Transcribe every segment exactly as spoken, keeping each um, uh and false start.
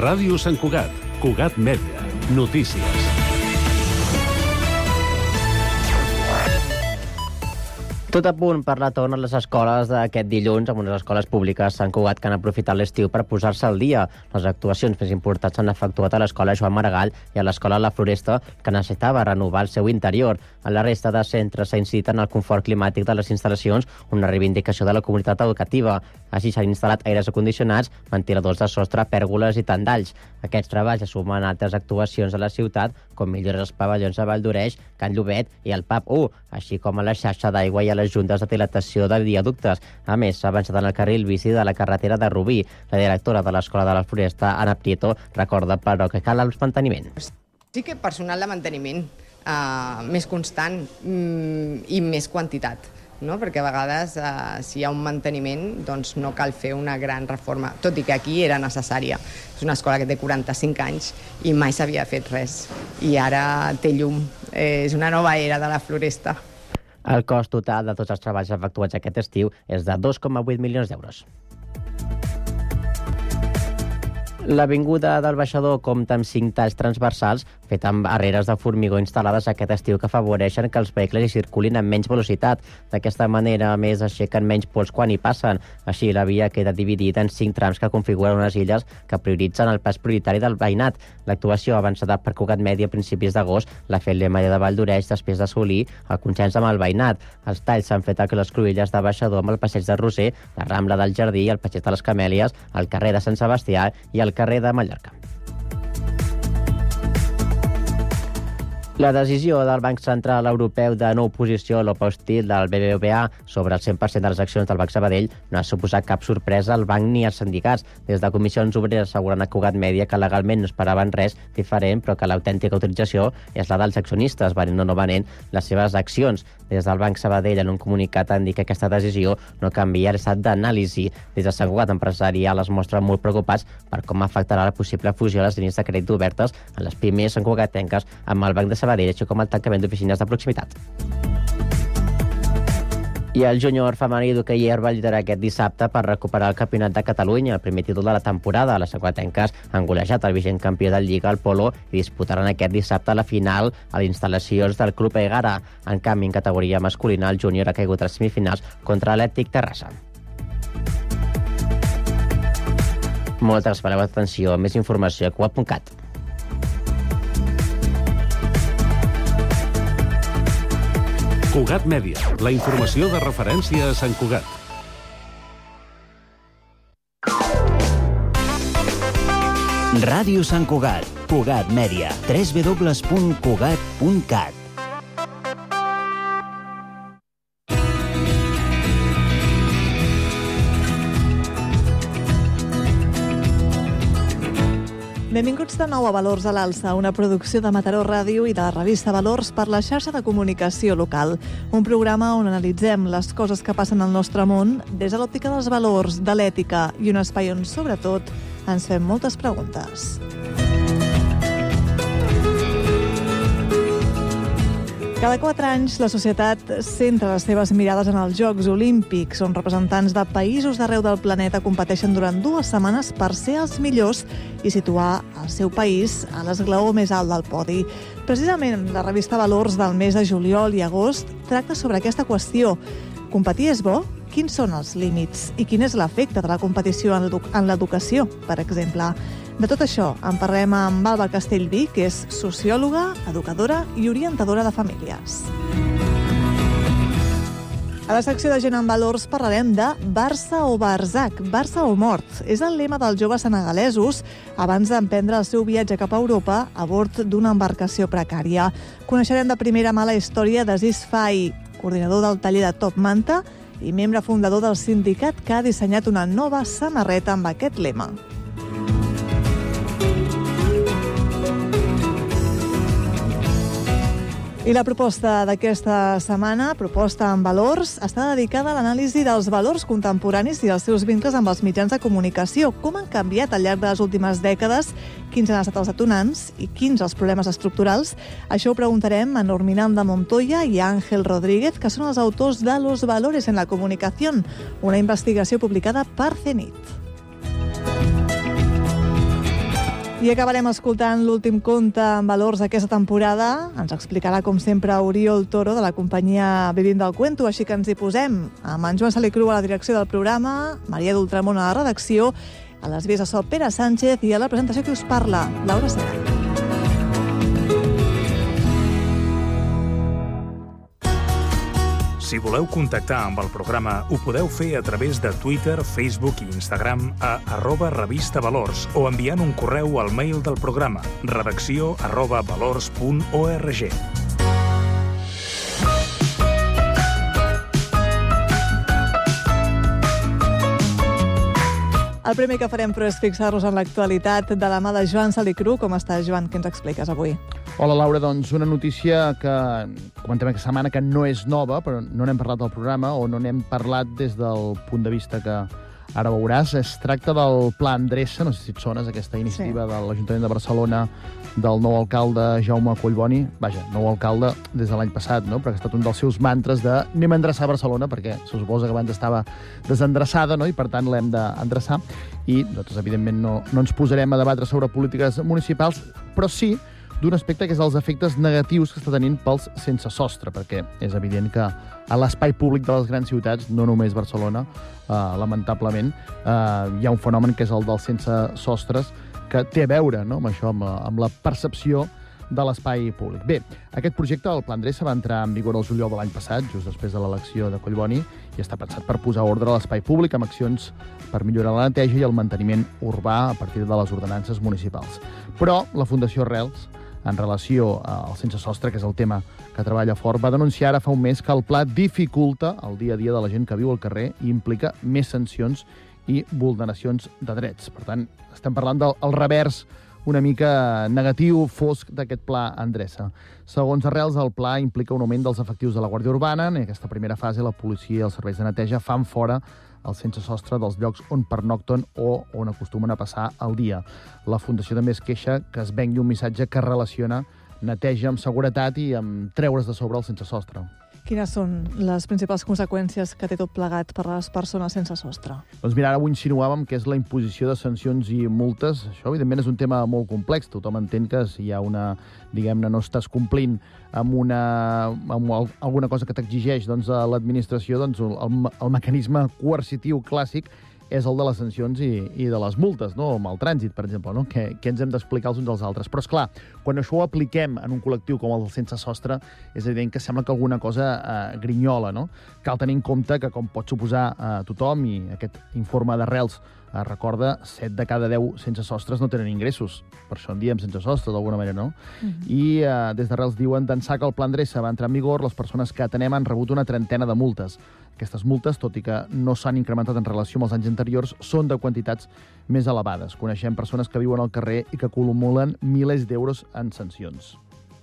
Ràdio Sant Cugat, Cugat Mèdia, notícies. Tot a punt per la torna a les escoles d'aquest dilluns, amb unes escoles públiques Sant Cugat que han aprofitat l'estiu per posar-se al dia. Les actuacions més importants s'han efectuat a l'escola Joan Maragall i a l'escola La Floresta, que necessitava renovar el seu interior. A la resta de centres s'ha incidit en el confort climàtic de les instal·lacions, una reivindicació de la comunitat educativa. Així s'han instal·lat aires acondicionats, ventiladors de sostre, pèrgoles i tendalls. Aquests treballs es sumen a altres actuacions a la ciutat, com millores als pavellons de Vall d'Oreix, Can Llobet i el P A P u, així com a la xarxa d'aigua i a les juntes de dilatació de viaductes. A més, s'ha avançat en el carril bici de la carretera de Rubí. La directora de l'Escola de la Floresta, Ana Prieto, recorda, però, que cal el manteniment. Sí que personal de manteniment eh, més constant mm, i més quantitat, no? Perquè a vegades, eh, si hi ha un manteniment, doncs no cal fer una gran reforma, tot i que aquí era necessària. És una escola que té quaranta-cinc anys i mai s'havia fet res. I ara té llum. Eh, és una nova era de la Floresta. El cost total de tots els treballs efectuats aquest estiu és de dos coma vuit milions d'euros. L'avinguda del Baixador compta amb cinc talls transversals fet amb barreres de formigó instal·lades aquest estiu que afavoreixen que els vehicles hi circulin amb menys velocitat. D'aquesta manera, a més, aixequen menys pols quan hi passen. Així, la via queda dividida en cinc trams que configuren unes illes que prioritzen el pas prioritari del veïnat. L'actuació avançada per Cugat Mèdia a principis d'agost l'ha fet l'Emalla de Vall d'Oreix després d'assolir el consens amb el veïnat. Els talls s'han fet a les cruïlles de Baixador amb el passeig de Roser, la Rambla del Jardí, el passeig de les Camèlies, el carrer de Sant Sebastià i el carrer de Mallorca. La decisió del Banc Central Europeu de no oposició a l'oposició del B B V A sobre el cent per cent de les accions del Banc Sabadell no ha suposat cap sorpresa al banc ni als sindicats. Des de Comissions Obreres asseguren a Cugat Mèdia que legalment no esperaven res diferent, però que l'autèntica autorització és la dels accionistes, venent o no venent les seves accions. Des del Banc Sabadell, en un comunicat, han dit que aquesta decisió no canvia l'estat d'anàlisi. Des de Sant Cugat Empresarial es mostren molt preocupats per com afectarà la possible fusió de les línies de crèdit obertes a les pimes santcugatenques amb el Banc de Sabadell, així com el tancament d'oficines de proximitat. I el júnior femení d'hoquei herba lidera aquest dissabte per recuperar el campionat de Catalunya, el primer títol de la temporada. Les santcugatenques han golejat el vigent campió de Lliga, el Polo, i disputaran aquest dissabte la final a les instal·lacions del Club Egara. En canvi, en categoria masculina, el júnior ha caigut a les semifinals contra l'Atlètic Terrassa. Moltes gràcies per la vostra atenció. Més informació a cugat punt cat. Cugat Mèdia, la informació de referència a Sant Cugat. Ràdio Sant Cugat, Cugat Mèdia, w w w punt cugat punt cat. Benvinguts de nou a Valors a l'Alça, una producció de Mataró Ràdio i de la revista Valors per la xarxa de comunicació local. Un programa on analitzem les coses que passen al nostre món des de l'òptica dels valors, de l'ètica i un espai on, sobretot, ens fem moltes preguntes. Cada quatre anys, la societat centra les seves mirades en els Jocs Olímpics, on representants de països d'arreu del planeta competeixen durant dues setmanes per ser els millors i situar el seu país a l'esglaó més alt del podi. Precisament, la revista Valors del mes de juliol i agost tracta sobre aquesta qüestió. Competir és bo? Quins són els límits? I quin és l'efecte de la competició en l'educació, per exemple? De tot això en parlem amb Alba Castellví, que és sociòloga, educadora i orientadora de famílies. A la secció de Gent en Valors parlarem de Barça o Barzac, Barça o mort. És el lema dels joves senegalesos abans d'emprendre el seu viatge cap a Europa a bord d'una embarcació precària. Coneixerem de primera mà la història d'Aziz Fai, coordinador del taller de Top Manta i membre fundador del sindicat que ha dissenyat una nova samarreta amb aquest lema. I la proposta d'aquesta setmana, proposta en valors, està dedicada a l'anàlisi dels valors contemporanis i els seus vincles amb els mitjans de comunicació. Com han canviat al llarg de les últimes dècades, quins han estat els detonants i quins els problemes estructurals. Això ho preguntarem a Norminanda Montoya i a Ángel Rodríguez, que són els autors de Los valores en la comunicación, una investigació publicada per CENIT. I acabarem escoltant l'últim conte en valors d'aquesta temporada. Ens explicarà, com sempre, Oriol Toro, de la companyia Vivim del Cuento. Així que ens hi posem amb en Joan Salicru a la direcció del programa, Maria d'Ultramont a la redacció, a les vies de so Pere Sánchez i a la presentació que us parla, Laura Sera. Si voleu contactar amb el programa, ho podeu fer a través de Twitter, Facebook i Instagram a arroba revista valors o enviant un correu al mail del programa redacció arroba valors punt org. El primer que farem, però, és fixar-nos en l'actualitat de la mà de Joan Salicru. Com estàs, Joan? Què ens expliques avui? Hola, Laura. Doncs una notícia que comentem aquesta setmana que no és nova, però no n'hem parlat al programa o no n'hem parlat des del punt de vista que ara veuràs. Es tracta del Pla Endreça, no sé si et sones, aquesta iniciativa sí. de l'Ajuntament de Barcelona, del nou alcalde Jaume Collboni. Vaja, nou alcalde des de l'any passat, no? Perquè ha estat un dels seus mantres de anem a endreçar Barcelona, perquè se suposa que abans estava desendreçada, no? I per tant l'hem d'endreçar. I nosaltres, evidentment, no, no ens posarem a debatre sobre polítiques municipals, però sí d'un aspecte que és els efectes negatius que està tenint pels sense sostre, perquè és evident que a l'espai públic de les grans ciutats, no només Barcelona, eh, lamentablement, eh, hi ha un fenomen que és el dels sense sostres, que té a veure, no?, amb això, amb la, amb la percepció de l'espai públic. Bé, aquest projecte, el Pla Endreça, va entrar en vigor el juliol de l'any passat, just després de l'elecció de Collboni, i està pensat per posar ordre a l'espai públic amb accions per millorar la neteja i el manteniment urbà a partir de les ordenances municipals. Però la Fundació Arrels, en relació al sense sostre, que és el tema que treballa fort, va denunciar ara fa un mes que el pla dificulta el dia a dia de la gent que viu al carrer i implica més sancions i vulneracions de drets. Per tant, estem parlant del el revers una mica negatiu, fosc d'aquest pla Endreça. Segons Arrels, el pla implica un augment dels efectius de la Guàrdia Urbana. En aquesta primera fase, la policia i els serveis de neteja fan fora el sense sostre dels llocs on pernocten o on acostumen a passar el dia. La Fundació també es queixa que es vengui un missatge que relaciona neteja amb seguretat i amb treure's de sobre el sense sostre. Quines són les principals conseqüències que té tot plegat per a les persones sense sostre? Doncs mira, ara ho insinuàvem, que és la imposició de sancions i multes. Això, evidentment, és un tema molt complex. Tothom entén que si hi ha una, diguem-ne, no estàs complint amb, una, amb alguna cosa que t'exigeix doncs, a l'administració, doncs el, el mecanisme coercitiu clàssic és el de les sancions i, i de les multes, no? Amb el trànsit, per exemple, no? Que, que ens hem d'explicar els uns als altres. Però, esclar, quan això ho apliquem en un col·lectiu com el del sense sostre, és evident que sembla que alguna cosa eh, grinyola, no? Cal tenir en compte que, com pot suposar a eh, tothom, i aquest informe d'Arrels eh, recorda, set de cada deu sense sostres no tenen ingressos. Per això en diem sense sostre, d'alguna manera, no? Mm-hmm. I eh, des d'Arrels diuen, d'ençà que el Pla Endreça va entrar en vigor, les persones que atenem han rebut una trentena de multes. Aquestes multes, tot i que no s'han incrementat en relació amb els anys anteriors, són de quantitats més elevades. Coneixem persones que viuen al carrer i que acumulen milers d'euros en sancions.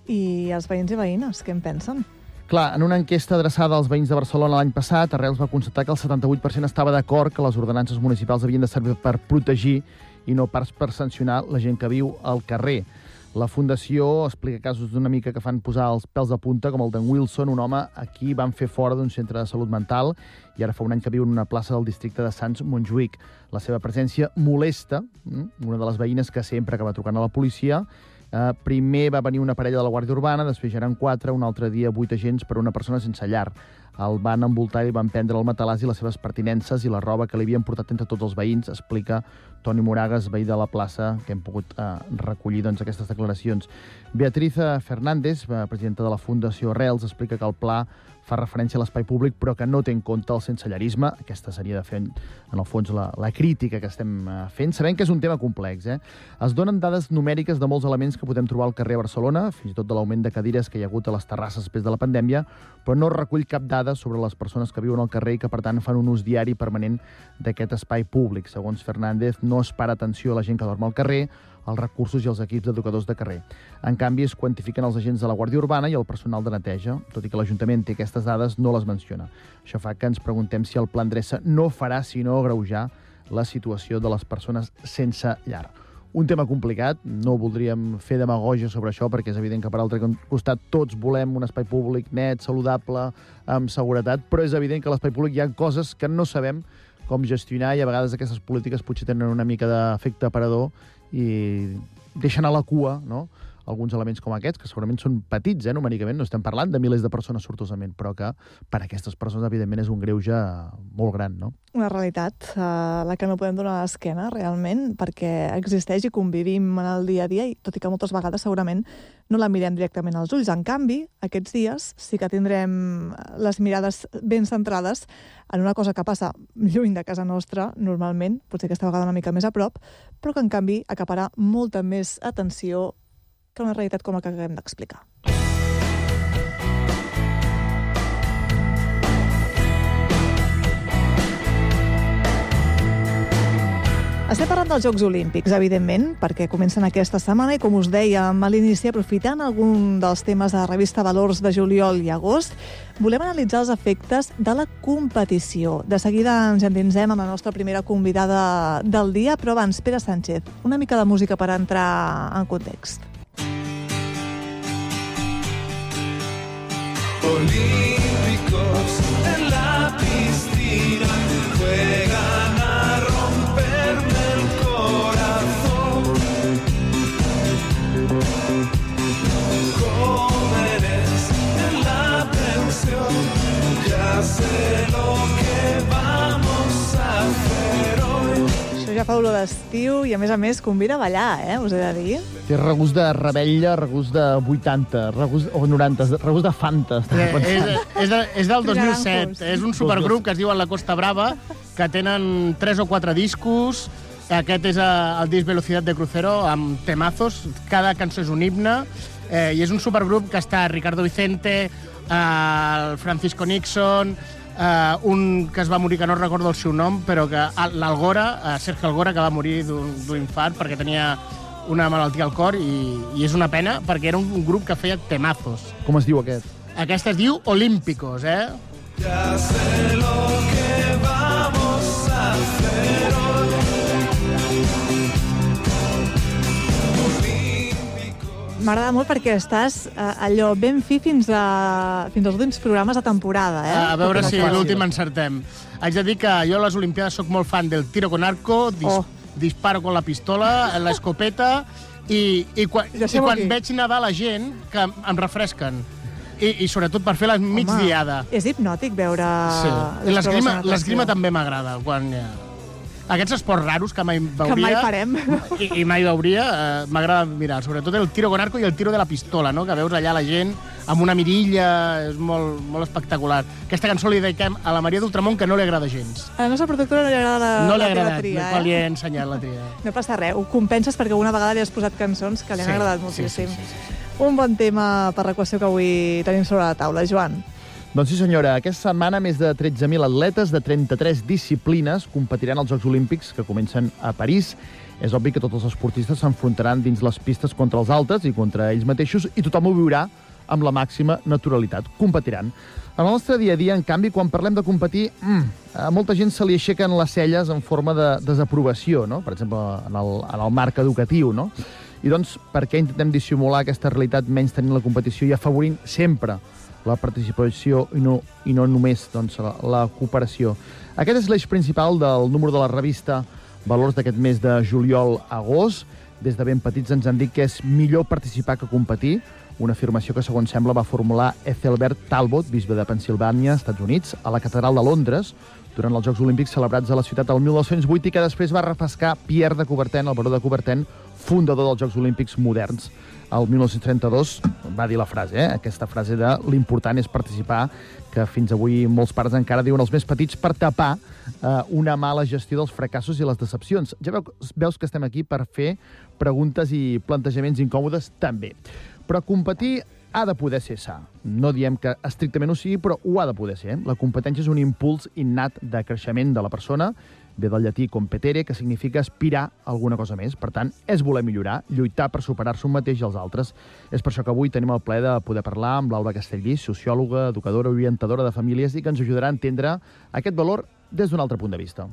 I els veïns i veïnes, què en pensen? Clar, en una enquesta adreçada als veïns de Barcelona l'any passat, Arrels va constatar que el setanta-vuit per cent estava d'acord que les ordenances municipals havien de servir per protegir i no pas per sancionar la gent que viu al carrer. La Fundació explica casos d'una mica que fan posar els pèls de punta, com el d'en Wilson, un home a qui van fer fora d'un centre de salut mental i ara fa un any que viu en una plaça del districte de Sants-Montjuïc. La seva presència molesta una de les veïnes que sempre acaba trucant a la policia. Eh, primer va venir una parella de la Guàrdia Urbana, després ja eren quatre, un altre dia vuit agents per a una persona sense llar. El van envoltar i van prendre el matalàs i les seves pertinences i la roba que li havien portat entre tots els veïns, explica Toni Moragas, veí de la plaça, que hem pogut eh, recollir doncs, aquestes declaracions. Beatriz Fernández, presidenta de la Fundació Arrels, explica que el pla fa referència a l'espai públic, però que no té en compte el sensellarisme. Aquesta seria, de fer, en el fons, la, la crítica que estem fent. Sabem que és un tema complex, eh? Es donen dades numèriques de molts elements que podem trobar al carrer a Barcelona, fins i tot de l'augment de cadires que hi ha hagut a les terrasses després de la pandèmia, però no recull cap dada sobre les persones que viuen al carrer i que, per tant, fan un ús diari permanent d'aquest espai públic. Segons Fernández, no es para atenció a la gent que dorm al carrer, els recursos i els equips d'educadors de carrer. En canvi, es quantifiquen els agents de la Guàrdia Urbana i el personal de neteja. Tot i que l'Ajuntament té aquestes dades, no les menciona. Això fa que ens preguntem si el Pla Endreça no farà sinó agreujar la situació de les persones sense llar. Un tema complicat, no voldríem fer demagògia sobre això, perquè és evident que per altre costat tots volem un espai públic net, saludable, amb seguretat, però és evident que a l'espai públic hi ha coses que no sabem com gestionar, i a vegades aquestes polítiques potser tenen una mica d'efecte aparador i deixen a la cua, no?, alguns elements com aquests, que segurament són petits, eh, numèricament, no estem parlant de milers de persones sortosament, però que per a aquestes persones, evidentment, és un greuge molt gran, no? Una realitat a la que no podem donar l'esquena, realment, perquè existeix i convivim en el dia a dia, i tot i que moltes vegades segurament no la mirem directament als ulls. En canvi, aquests dies sí que tindrem les mirades ben centrades en una cosa que passa lluny de casa nostra, normalment, potser aquesta vegada una mica més a prop, però que en canvi acaparà molta més atenció que una realitat com la que acabem d'explicar. Estem parlant dels Jocs Olímpics, evidentment, perquè comencen aquesta setmana i, com us dèiem a l'inici, aprofitant algun dels temes de la revista Valors de juliol i agost, volem analitzar els efectes de la competició. De seguida ens endinsem amb la nostra primera convidada del dia, però abans, Pere Sánchez, una mica de música per entrar en context. Olímpicos en la piscina juegan a romperme el corazón. Jóvenes en la pensión, ya sé lo que vamos a hacer hoy. Això ja fa olor d'estiu i, a més a més, convida a ballar, eh? Us he de dir. Té regust de rebella, regust de vuitanta, regust, o noranta, regust de Fanta. Eh, és, és, de, és del dos mil set. És un supergrup que es diu La Costa Brava, que tenen tres o quatre discos. Aquest és el disc Velocidad de Crucero, amb temazos. Cada cançó és un himne. Eh, I és un supergrup que està Ricardo Vicente, eh, Francisco Nixon, eh, un que es va morir, que no recordo el seu nom, però que l'Algora, eh, Sergio Algora, que va morir d'un infart perquè tenia una malaltia al cor, i, i és una pena, perquè era un, un grup que feia temazos. Com es diu aquest? Aquest es diu Olímpicos, eh? Ya sé lo que vamos a hacer hoy. M'agrada molt perquè estàs eh, allò ben fi fins, a, fins als últims programes de temporada, eh? A veure si l'últim encertem. Haig de dir que jo a les Olimpiades sóc molt fan del tiro con arco, dis oh. disparo con la pistola, l'escopeta, i, i, quan, i quan aquí. veig nedar la gent, que em refresquen. I, i sobretot per fer la migdiada. És hipnòtic veure... Sí. L'esgrima també m'agrada, quan... Aquests esports raros que mai veuria... Que mai farem. I, i mai veuria, eh, m'agrada mirar. Sobretot el tiro con arco i el tiro de la pistola, no? Que veus allà la gent amb una mirilla, és molt, molt espectacular. Aquesta cançó li dediquem a la Maria d'Ultramont, que no li agrada gens. A la nostra productora no li agrada la, no la li teva tria, eh? No li he ensenyat la tria. No passa res, ho compenses perquè una vegada li has posat cançons que li han sí, agradat moltíssim. Sí, sí, sí, sí. Un bon tema per l'equació que avui tenim sobre la taula. Joan. Doncs sí, senyora. Aquesta setmana més de tretze mil atletes de trenta-tres disciplines competiran als Jocs Olímpics que comencen a París. És obvi que tots els esportistes s'enfrontaran dins les pistes contra els altres i contra ells mateixos, i tothom ho viurà amb la màxima naturalitat. Competiran. En el nostre dia a dia, en canvi, quan parlem de competir, mmm, a molta gent se li aixequen les celles en forma de desaprovació, no? Per exemple, en el, en el marc educatiu, no? I doncs, per què intentem dissimular aquesta realitat menys tenint la competició i afavorint sempre la participació i no, i no només doncs, la, la cooperació? Aquest és l'eix principal del número de la revista Valors d'aquest mes de juliol-agost. Des de ben petits ens han dit que és millor participar que competir, una afirmació que, segons sembla, va formular Ethelbert Talbot, bisbe de Pennsilvània, Estats Units, a la Catedral de Londres, durant els Jocs Olímpics celebrats a la ciutat el mil nou-cents vuit, i que després va refrescar Pierre de Coubertin, el baró de Coubertin, fundador dels Jocs Olímpics moderns. El mil nou-cents trenta-dos va dir la frase, eh? aquesta frase de l'important és participar, que fins avui molts pares encara diuen als més petits per tapar eh, una mala gestió dels fracassos i les decepcions. Ja veus, veus que estem aquí per fer preguntes i plantejaments incòmodes també. Però competir ha de poder ser sa. No diem que estrictament ho sigui, però ho ha de poder ser. La competència és un impuls innat de creixement de la persona, ve del llatí competere, que significa aspirar a alguna cosa més. Per tant, és voler millorar, lluitar per superar-se un mateix i els altres. És per això que avui tenim el plaer de poder parlar amb l'Alba Castellví, sociòloga, educadora, orientadora de famílies, i que ens ajudarà a entendre aquest valor des d'un altre punt de vista.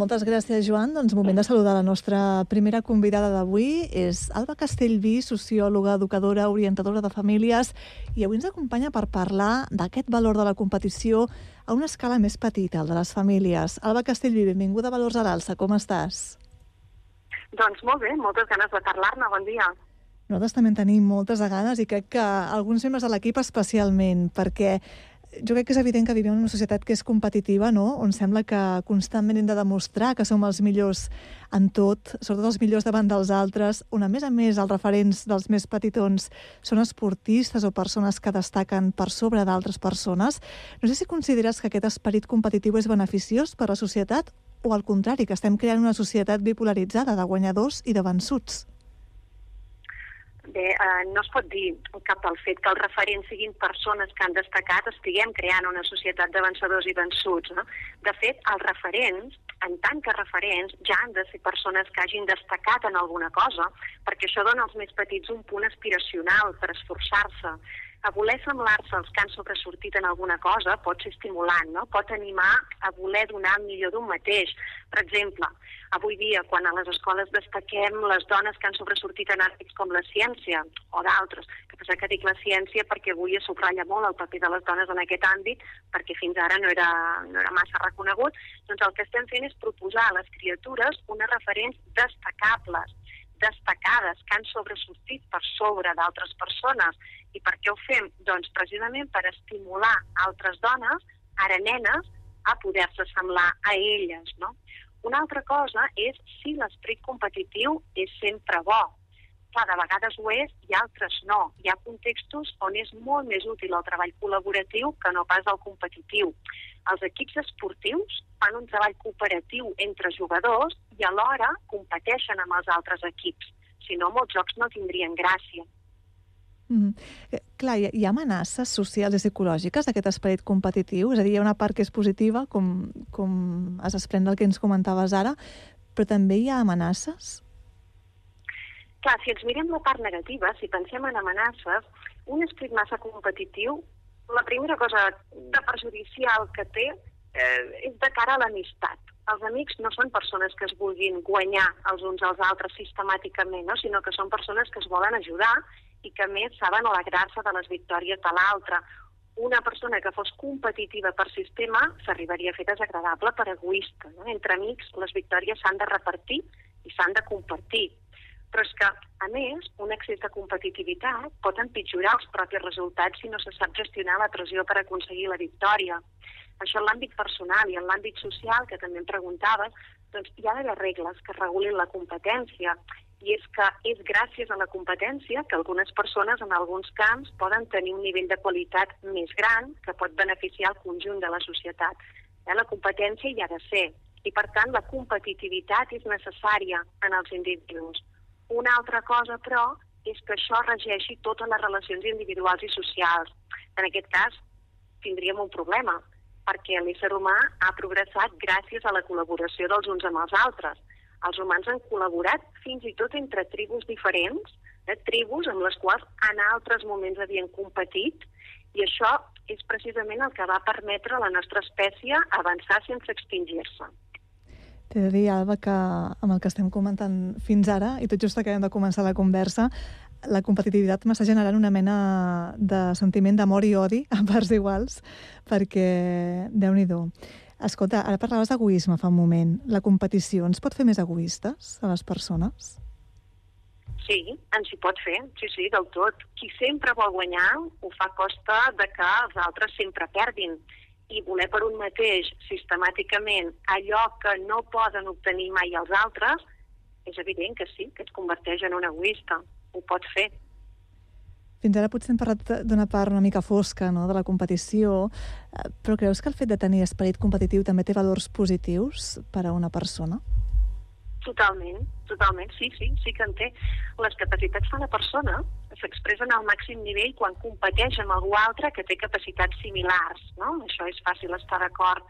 Moltes gràcies, Joan. Doncs moment de saludar la nostra primera convidada d'avui. És Alba Castellví, sociòloga, educadora, orientadora de famílies, i avui ens acompanya per parlar d'aquest valor de la competició a una escala més petita, el de les famílies. Alba Castellví, benvinguda a Valors a l'Alça. Com estàs? Doncs molt bé, moltes ganes de parlar-ne. Bon dia. Nosaltres també en tenim moltes ganes i crec que alguns membres de l'equip especialment, perquè jo crec que és evident que vivim en una societat que és competitiva, no? On sembla que constantment hem de demostrar que som els millors en tot, sobretot els millors davant dels altres, on a més a més els referents dels més petitons són esportistes o persones que destaquen per sobre d'altres persones. No sé si consideres que aquest esperit competitiu és beneficiós per a la societat o al contrari, que estem creant una societat bipolaritzada de guanyadors i de vençuts. Bé, eh, no es pot dir cap pel fet que els referents siguin persones que han destacat, estiguem creant una societat de vencedors i vençuts. No? De fet, els referents, en tant que referents, ja han de ser persones que hagin destacat en alguna cosa, perquè això dona als més petits un punt aspiracional per esforçar-se. A voler semblar-se als que han sobresortit en alguna cosa pot ser estimulant, no? Pot animar a voler donar el millor d'un mateix. Per exemple, avui dia, quan a les escoles destaquem les dones que han sobresortit en àmbits com la ciència o d'altres, que passa que dic la ciència perquè avui es subratlla molt el paper de les dones en aquest àmbit, perquè fins ara no era, no era massa reconegut, doncs el que estem fent és proposar a les criatures unes referents destacables, destacades, que han sobresortit per sobre d'altres persones. I per què ho fem? Doncs precisament per estimular altres dones, ara nenes, a poder-se semblar a elles, no? Una altra cosa és si l'esperit competitiu és sempre bo. Clar, de vegades ho és i altres no. Hi ha contextos on és molt més útil el treball col·laboratiu que no pas el competitiu. Els equips esportius fan un treball cooperatiu entre jugadors i alhora competeixen amb els altres equips. Si no, molts jocs no tindrien gràcia. Mm. Clar, hi ha, hi ha amenaces socials i psicològiques d'aquest esperit competitiu? És a dir, hi ha una part que és positiva, com, com es desprèn del que ens comentaves ara, però també hi ha amenaces? Clar, si ens mirem la part negativa, si pensem en amenaces, un esperit massa competitiu, la primera cosa de perjudicial que té eh, és de cara a l'amistat. Els amics no són persones que es vulguin guanyar els uns als altres sistemàticament, no? Sinó que són persones que es volen ajudar i que a més saben alegrar-se de les victòries de l'altre. Una persona que fos competitiva per sistema s'arribaria a fer desagradable per egoista. No? Entre amics les victòries s'han de repartir i s'han de compartir. Però és que, a més, un excés de competitivitat pot empitjorar els propis resultats si no se sap gestionar la pressió per aconseguir la victòria. Això en l'àmbit personal i en l'àmbit social, que també em preguntaves, doncs hi ha d'haver regles que regulin la competència. I és que és gràcies a la competència que algunes persones en alguns camps poden tenir un nivell de qualitat més gran que pot beneficiar el conjunt de la societat. Eh, la competència hi ha de ser i, per tant, la competitivitat és necessària en els individus. Una altra cosa, però, és que això regeixi totes les relacions individuals i socials. En aquest cas, tindríem un problema, perquè l'ésser humà ha progressat gràcies a la col·laboració dels uns amb els altres. Els humans han col·laborat fins i tot entre tribus diferents, eh, tribus amb les quals en altres moments havien competit, i això és precisament el que va permetre a la nostra espècie avançar sense extingir-se. T'he de dir, Alba, que amb el que estem comentant fins ara, i tot just acabem de començar la conversa, la competitivitat m'està generant una mena de sentiment d'amor i odi a parts iguals, perquè, Déu-n'hi-do. Escolta, ara parlaves d'egoisme fa un moment. La competició ens pot fer més egoistes a les persones? Sí, ens hi pot fer, sí, sí, del tot. Qui sempre vol guanyar ho fa a costa de que els altres sempre perdin. I voler per un mateix sistemàticament allò que no poden obtenir mai els altres, és evident que sí, que es converteix en un egoista. Ho pot fer. Fins ara potser hem parlat d'una part una mica fosca, no?, de la competició, però creus que el fet de tenir esperit competitiu també té valors positius per a una persona? Totalment, totalment, sí, sí, sí que en té. Les capacitats de la persona s'expressen al màxim nivell quan competeix amb algú altre que té capacitats similars, no? Això és fàcil estar d'acord.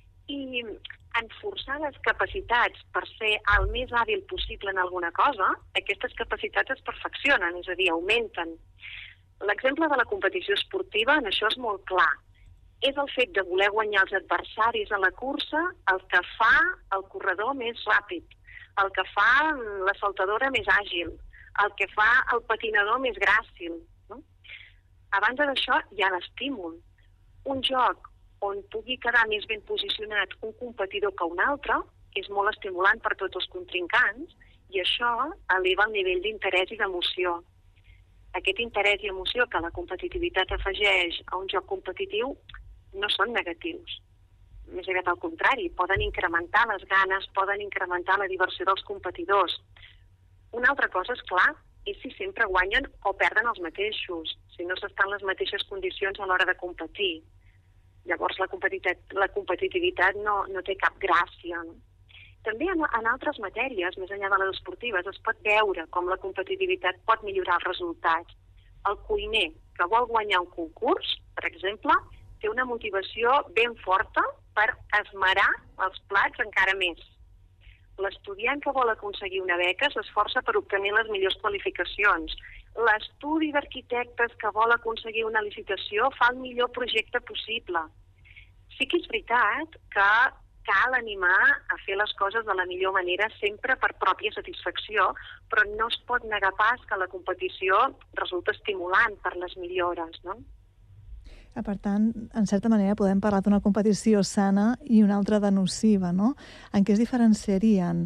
I en forçar les capacitats per ser el més hàbil possible en alguna cosa, aquestes capacitats es perfeccionen, és a dir, augmenten. L'exemple de la competició esportiva en això és molt clar. és el fet de voler guanyar els adversaris a la cursa el que fa el corredor més ràpid, el que fa la saltadora més àgil, el que fa el patinador més gràcil. No? A banda d'això, hi ha l'estímul. Un joc on pugui quedar més ben posicionat un competidor que un altre és molt estimulant per tots els contrincants i això eleva el nivell d'interès i d'emoció. Aquest interès i emoció que la competitivitat afegeix a un joc competitiu no són negatius. Més aviat al contrari, poden incrementar les ganes, poden incrementar la diversió dels competidors. Una altra cosa, és clar, és si sempre guanyen o perden els mateixos, si no s'estan en les mateixes condicions a l'hora de competir. Llavors la competitivitat, la competitivitat no, no té cap gràcia. També en, en altres matèries, més enllà de les esportives, es pot veure com la competitivitat pot millorar els resultats. El cuiner que vol guanyar un concurs, per exemple, té una motivació ben forta per esmerar els plats encara més. L'estudiant que vol aconseguir una beca s'esforça per obtenir les millors qualificacions. L'estudi d'arquitectes que vol aconseguir una licitació fa el millor projecte possible. Sí que és veritat que cal animar a fer les coses de la millor manera sempre per pròpia satisfacció, però no es pot negar pas que la competició resulta estimulant per les millores, no? Per tant, en certa manera podem parlar d'una competició sana i una altra de nociva, no? En què es diferenciarien?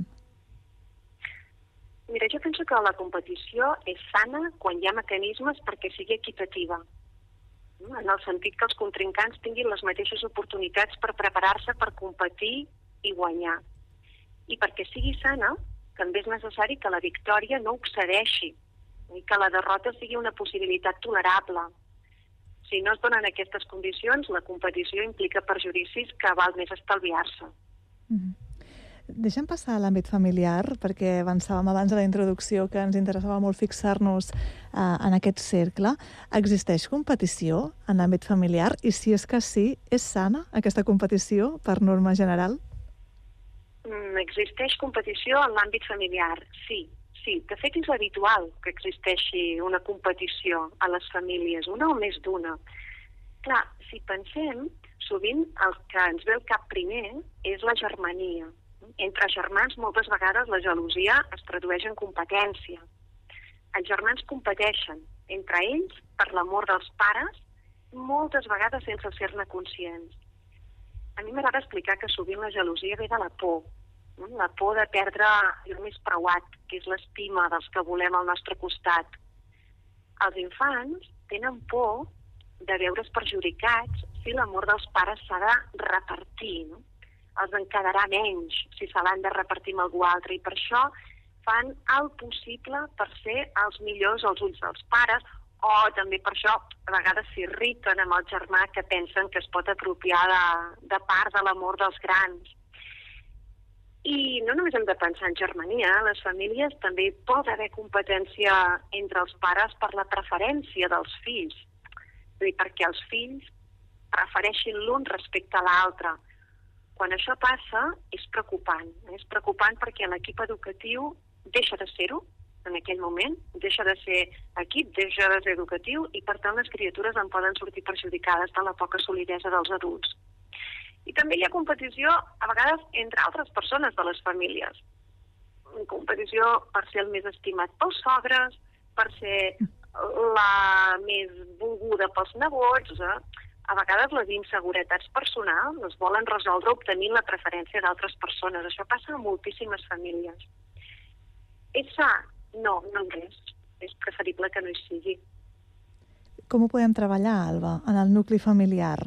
Mira, jo penso que la competició és sana quan hi ha mecanismes perquè sigui equitativa. En el sentit que els contrincants tinguin les mateixes oportunitats per preparar-se per competir i guanyar. I perquè sigui sana, també és necessari que la victòria no excedeixi i que la derrota sigui una possibilitat tolerable. Si no es donen aquestes condicions, la competició implica perjudicis que val més estalviar-se. Mm-hmm. Deixem passar a l'àmbit familiar, perquè avançàvem abans de la introducció que ens interessava molt fixar-nos eh, en aquest cercle. Existeix competició en l'àmbit familiar? I si és que sí, és sana aquesta competició per norma general? Mm, existeix competició en l'àmbit familiar, sí. Sí, de fet és habitual que existeixi una competició a les famílies, una o més d'una. Clar, si pensem, sovint el que ens ve al cap primer és la germania. Entre germans moltes vegades la gelosia es tradueix en competència. Els germans competeixen entre ells per l'amor dels pares, moltes vegades sense ser-ne conscients. A mi m'agrada explicar que sovint la gelosia ve de la por, la por de perdre el més preuat, que és l'estima dels que volem al nostre costat. Els infants tenen por de veure's perjudicats si l'amor dels pares s'ha de repartir, no? Els en quedarà menys si se l'han de repartir amb algú altre, i per això fan el possible per ser els millors als ulls dels pares, o també per això a vegades s'irriten amb el germà que pensen que es pot apropiar de, de part de l'amor dels grans. I no només hem de pensar en germania, a les famílies també pot haver competència entre els pares per la preferència dels fills. És a dir, perquè els fills prefereixin l'un respecte a l'altre. Quan això passa, és preocupant. És preocupant perquè l'equip educatiu deixa de ser-ho en aquell moment, deixa de ser equip, deixa de ser educatiu, i per tant les criatures en poden sortir perjudicades de la poca solidesa dels adults. I també hi ha competició, a vegades, entre altres persones de les famílies. Competició per ser el més estimat pels sogres, per ser la més volguda pels nebots. Eh? A vegades les inseguretats personals es volen resoldre obtenint la preferència d'altres persones. Això passa a moltíssimes famílies. És sa? No, no és. És preferible que no hi sigui. Com ho podem treballar, Alba, en el nucli familiar?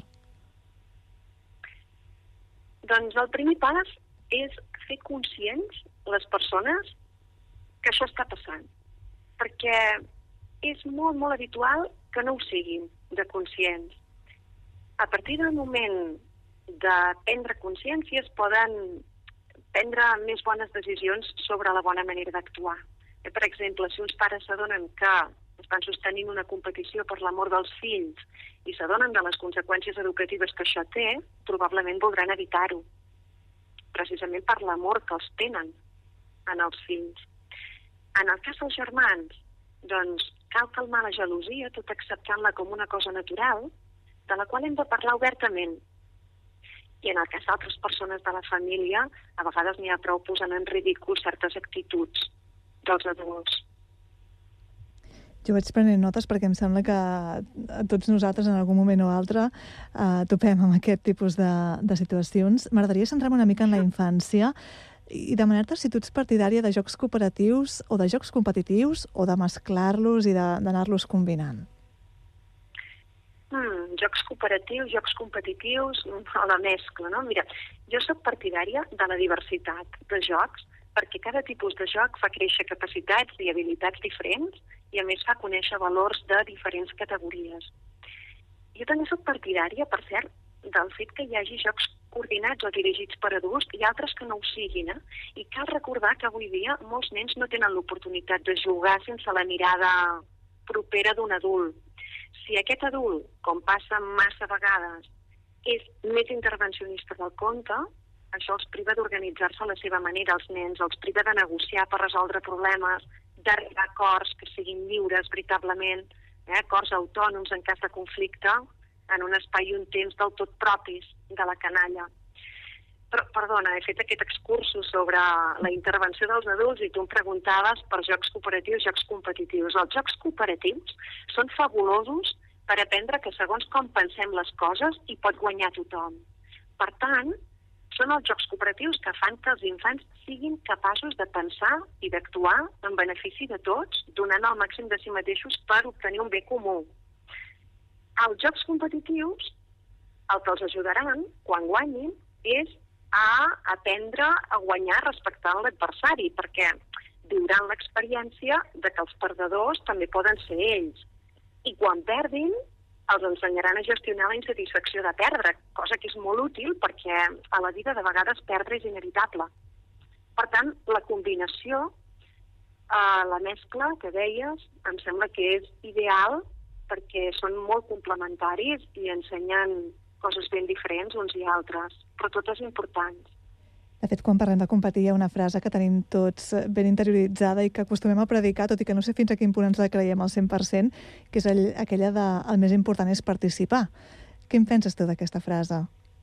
Doncs el primer pas és fer conscients les persones que això està passant. Perquè és molt, molt habitual que no ho siguin de conscients. A partir del moment de prendre consciència es poden prendre més bones decisions sobre la bona manera d'actuar. Per exemple, si uns pares s'adonen que estan sostenint una competició per l'amor dels fills i s'adonen de les conseqüències educatives que això té, probablement voldran evitar-ho, precisament per l'amor que els tenen en els fills. En el cas dels germans, doncs cal calmar la gelosia, tot acceptant-la com una cosa natural, de la qual hem de parlar obertament. I en el cas d'altres persones de la família, a vegades n'hi ha prou posant en ridícul certes actituds dels adults. Jo vaig prenent notes perquè em sembla que a tots nosaltres en algun moment o altre eh, topem amb aquest tipus de, de situacions. M'agradaria centrar-me una mica en la infància i demanar-te si tu ets partidària de jocs cooperatius o de jocs competitius o de mesclar-los i d'anar-los combinant. Mm, jocs cooperatius, jocs competitius, o la mescla, no? Mira, jo sóc partidària de la diversitat de jocs perquè cada tipus de joc fa créixer capacitats i habilitats diferents i a més fa conèixer valors de diferents categories. Jo també sóc partidària, per cert, del fet que hi hagi jocs coordinats o dirigits per adults i altres que no ho siguin, eh? I cal recordar que avui dia molts nens no tenen l'oportunitat de jugar sense la mirada propera d'un adult. Si aquest adult, com passa massa vegades, és més intervencionista del compte, això els priva d'organitzar-se a la seva manera, els nens, els priva de negociar per resoldre problemes, d'arribar a acords que siguin lliures veritablement, eh, acords autònoms en cas de conflicte, en un espai i un temps del tot propis de la canalla. Però, perdona, he fet aquest excursus sobre la intervenció dels adults i tu em preguntaves per jocs cooperatius i jocs competitius. Els jocs cooperatius són fabulosos per aprendre que segons com pensem les coses hi pot guanyar tothom. Per tant, són els jocs cooperatius que fan que els infants siguin capaços de pensar i d'actuar en benefici de tots, donant el màxim de si mateixos per obtenir un bé comú. Els jocs competitius, el que els ajudaran, quan guanyin, és a aprendre a guanyar respectant l'adversari, perquè viuran l'experiència de que els perdedors també poden ser ells. I quan perdin, els ensenyaran a gestionar la insatisfacció de perdre, cosa que és molt útil perquè a la vida de vegades perdre és inevitable. Per tant, la combinació, eh, la mescla que deies, em sembla que és ideal perquè són molt complementaris i ensenyen coses ben diferents uns i altres, però totes importants. De fet, quan parlem de competir, hi ha una frase que tenim tots ben interioritzada i que acostumem a predicar, tot i que no sé fins a quin punt ens la creiem al cent per cent, que és el, aquella de el més important és participar. Què en penses tu d'aquesta frase?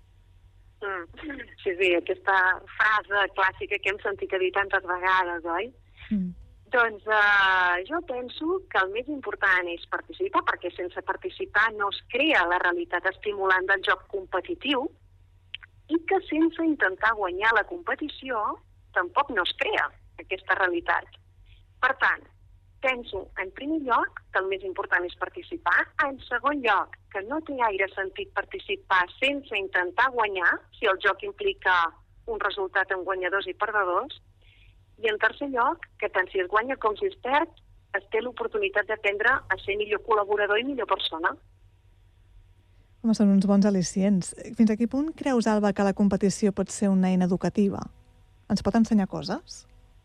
Mm. Sí, sí, aquesta frase clàssica que hem sentit a dir tantes vegades, oi? Mm. Doncs uh, jo penso que el més important és participar, perquè sense participar no es crea la realitat estimulant del joc competitiu, i que sense intentar guanyar la competició tampoc no es crea aquesta realitat. Per tant, penso, en primer lloc, que el més important és participar, en segon lloc, que no té gaire sentit participar sense intentar guanyar, si el joc implica un resultat en guanyadors i perdedors, i en tercer lloc, que tant si es guanya com si es perd, es té l'oportunitat d'aprendre a ser millor col·laborador i millor persona. Home, són uns bons al·licients. Fins a quin punt creus, Alba, que la competició pot ser una eina educativa? Ens pot ensenyar coses?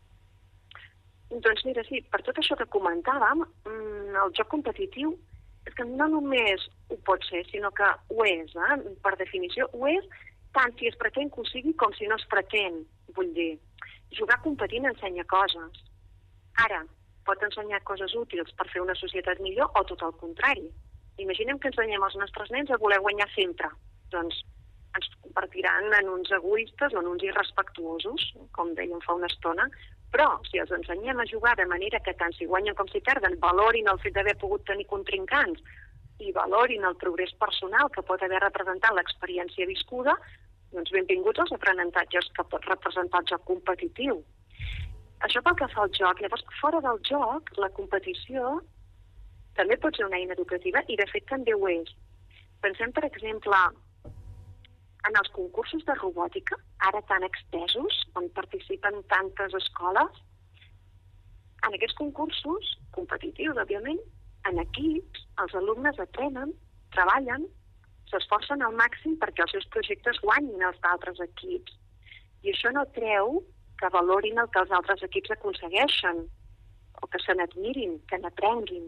Doncs mira, sí, per tot això que comentàvem, el joc competitiu és que no només ho pot ser, sinó que ho és, eh? Per definició, ho és tant si es pretén que ho sigui com si no es pretén. Vull dir, jugar competint ensenya coses. Ara, pot ensenyar coses útils per fer una societat millor o tot el contrari. Imaginem que ensenyem als nostres nens a voler guanyar sempre. Doncs ens convertiran en uns egoistes o en uns irrespectuosos, com dèiem fa una estona, però si els ensenyem a jugar de manera que tant si guanyen com si perden valorin el fet d'haver pogut tenir contrincants i valorin el progrés personal que pot haver representat l'experiència viscuda, doncs benvinguts als aprenentatges que pot representar el joc competitiu. Això pel que fa al joc. Llavors, fora del joc, la competició també pot ser una eina educativa i, de fet, també ho és. Pensem, per exemple, en els concursos de robòtica, ara tan extesos, on participen tantes escoles. En aquests concursos, competitius, òbviament, en equips, els alumnes aprenen, treballen, s'esforcen al màxim perquè els seus projectes guanyin els d'altres equips. I això no treu que valorin el que els altres equips aconsegueixen, o que se n'admirin, que n'aprenguin.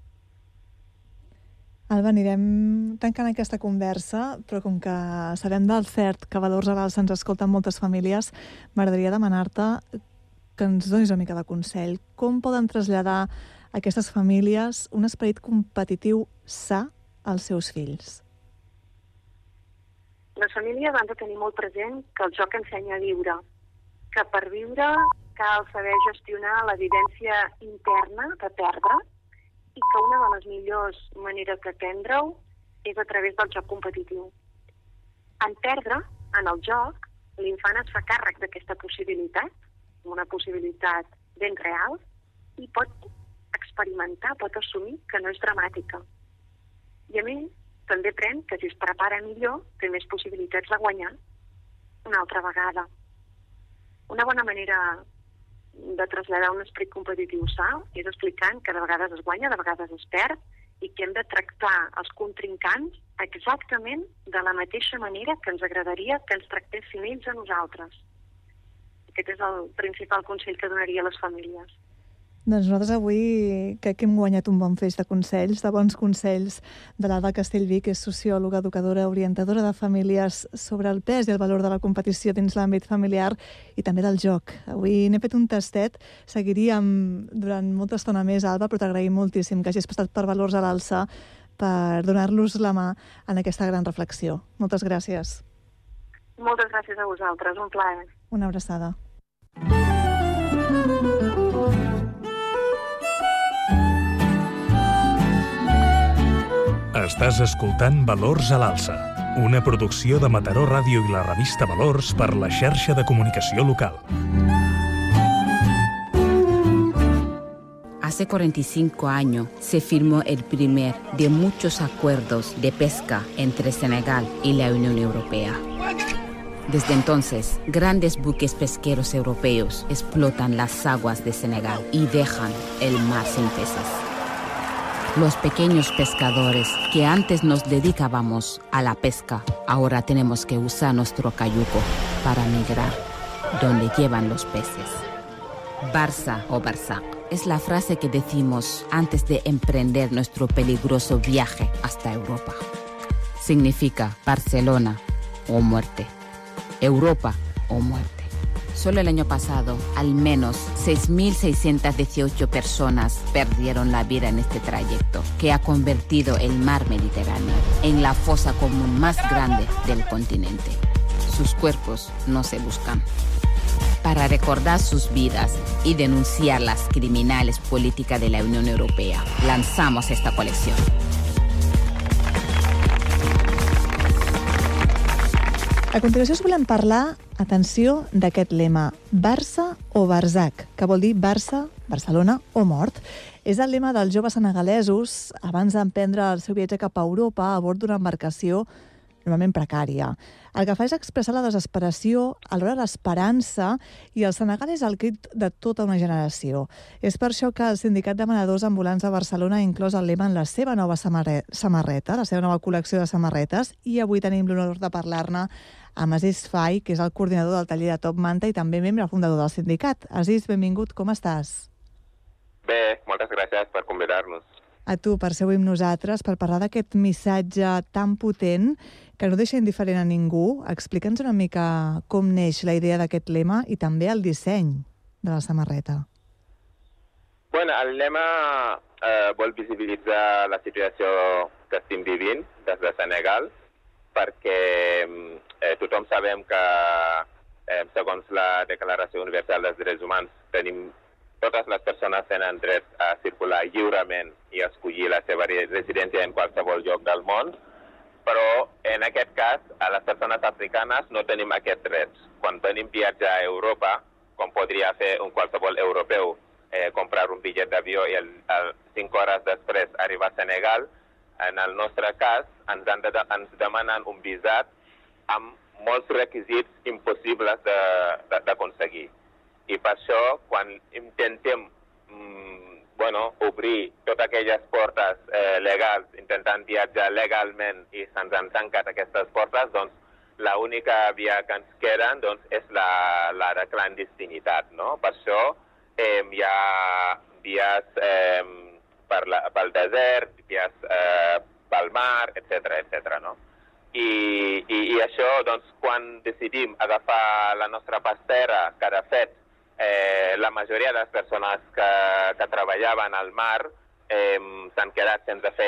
Alba, anirem tancant aquesta conversa, però com que sabem del cert que Valors a Vals se'ns escolten moltes famílies, m'agradaria demanar-te que ens donis una mica de consell. Com poden traslladar a aquestes famílies un esperit competitiu sa als seus fills? Les famílies han de tenir molt present que el joc ensenya a viure, que per viure cal saber gestionar la vivència interna de perdre i que una de les millors maneres d'aprendre-ho és a través del joc competitiu. En perdre, en el joc, l'infant es fa càrrec d'aquesta possibilitat, una possibilitat ben real, i pot experimentar, pot assumir que no és dramàtica. I a més, també pren que si es prepara millor, té més possibilitats de guanyar una altra vegada. Una bona manera de traslladar un esperit competitiu sa és explicant que de vegades es guanya, de vegades es perd, i que hem de tractar els contrincants exactament de la mateixa manera que ens agradaria que ens tractessin ells a nosaltres. Aquest és el principal consell que donaria a les famílies. Doncs nosaltres avui crec que hem guanyat un bon feix de consells, de bons consells, de l'Alba Castellví, que és sociòloga, educadora, orientadora de famílies sobre el pes i el valor de la competició dins l'àmbit familiar i també del joc. Avui n'he fet un tastet, seguiríem durant molta estona més, Alba, però t'agraïm moltíssim que hagis passat per Valors a l'Alça per donar-los la mà en aquesta gran reflexió. Moltes gràcies. Moltes gràcies a vosaltres, un plaer. Una abraçada. Estàs escoltant Valors a l'Alça, una producció de Mataró Ràdio i la revista Valors per la xarxa de comunicació local. Hace cuarenta y cinco años se firmó el primer de muchos acuerdos de pesca entre Senegal y la Unión Europea. Desde entonces, grandes buques pesqueros europeos explotan las aguas de Senegal y dejan el mar sin peces. Los pequeños pescadores que antes nos dedicábamos a la pesca, ahora tenemos que usar nuestro cayuco para migrar donde llevan los peces. Barça o Barça es la frase que decimos antes de emprender nuestro peligroso viaje hasta Europa. Significa Barcelona o muerte, Europa o muerte. Solo el año pasado, al menos seis mil seiscientas dieciocho personas perdieron la vida en este trayecto, que ha convertido el mar Mediterráneo en la fosa común más grande del continente. Sus cuerpos no se buscan. Para recordar sus vidas y denunciar las criminales políticas de la Unión Europea, lanzamos esta colección. A continuació us volem parlar, atenció, d'aquest lema, Barça o Barzac, que vol dir Barça, Barcelona o mort. És el lema dels joves senegalesos abans d'emprendre el seu viatge cap a Europa a bord d'una embarcació normalment precària. El que fa és expressar la desesperació, alhora l'esperança, i el Senegal és el crit de tota una generació. És per això que el Sindicat de Manadors Ambulants de Barcelona ha inclòs el lema en la seva nova samarreta, la seva nova col·lecció de samarretes, i avui tenim l'honor de parlar-ne amb Aziz Fai, que és el coordinador del taller de Top Manta i també membre fundador del sindicat. Aziz, benvingut, com estàs? Bé, moltes gràcies per convidar-nos. A tu, per ser avui amb nosaltres, per parlar d'aquest missatge tan potent que no deixa indiferent a ningú. Explica'ns una mica com neix la idea d'aquest lema i també el disseny de la samarreta. Bueno, el lema eh, vol visibilitzar la situació que estem vivint des de Senegal, perquè eh, tothom sabem que, eh, segons la Declaració Universal dels Drets Humans, tenim totes les persones tenen dret a circular lliurement i a escollir la seva residència en qualsevol lloc del món, però en aquest cas a les persones africanes no tenim aquest dret. Quan tenim viatge a Europa, com podria fer un qualsevol europeu, eh, comprar un bitllet d'avió i el, el, cinc hores després arribar a Senegal, en el nostre cas ens, han de, ens demanen un visat amb molts requisits impossibles d'aconseguir. I per això, quan intentem mm, bueno, obrir totes aquelles portes eh, legals, intentant viatjar legalment i se'ns han tancat aquestes portes, doncs l'única via que ens queda doncs, és la, la de clandestinitat. No? Per això eh, hi ha vies eh, per la, pel desert, vies eh, pel mar, etcètera, etcètera. No? I, i, I això, doncs, quan decidim agafar la nostra pastera, que de fet Eh, la majoria de les persones que, que treballaven al mar eh, s'han quedat sense feina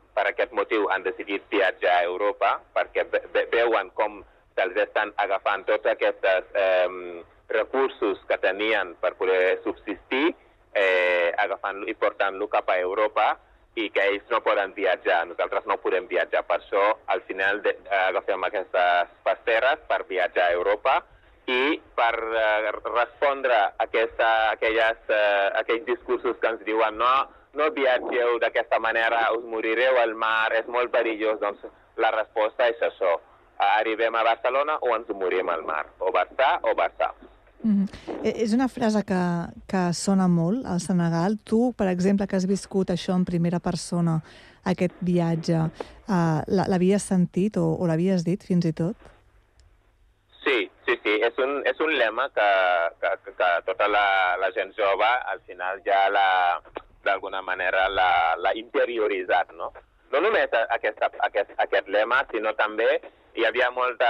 per aquest motiu han decidit viatjar a Europa, perquè ve veuen com se'ls estan agafant tots aquests eh, recursos que tenien per poder subsistir, eh, agafant-lo i portant-lo cap a Europa, i que ells no poden viatjar, nosaltres no podem viatjar. Per això, al final, de, eh, agafem aquestes passeres per viatjar a Europa i per eh, respondre a aquesta, aquelles, eh, aquells discursos que ens diuen no, no viatgeu d'aquesta manera, us morireu al mar, és molt perillós. Doncs la resposta és això. Arribem a Barcelona o ens morim al mar, o Barça o Barça. Mm-hmm. És una frase que, que sona molt al Senegal. Tu, per exemple, que has viscut això en primera persona, aquest viatge, uh, l'havies sentit o, o l'havies dit fins i tot? Sí, sí, sí. És un, és un lema que, que, que tota la, la gent jove al final ja d'alguna manera l'ha interioritzat, no? No només aquesta, aquest, aquest lema, sinó també hi havia molta...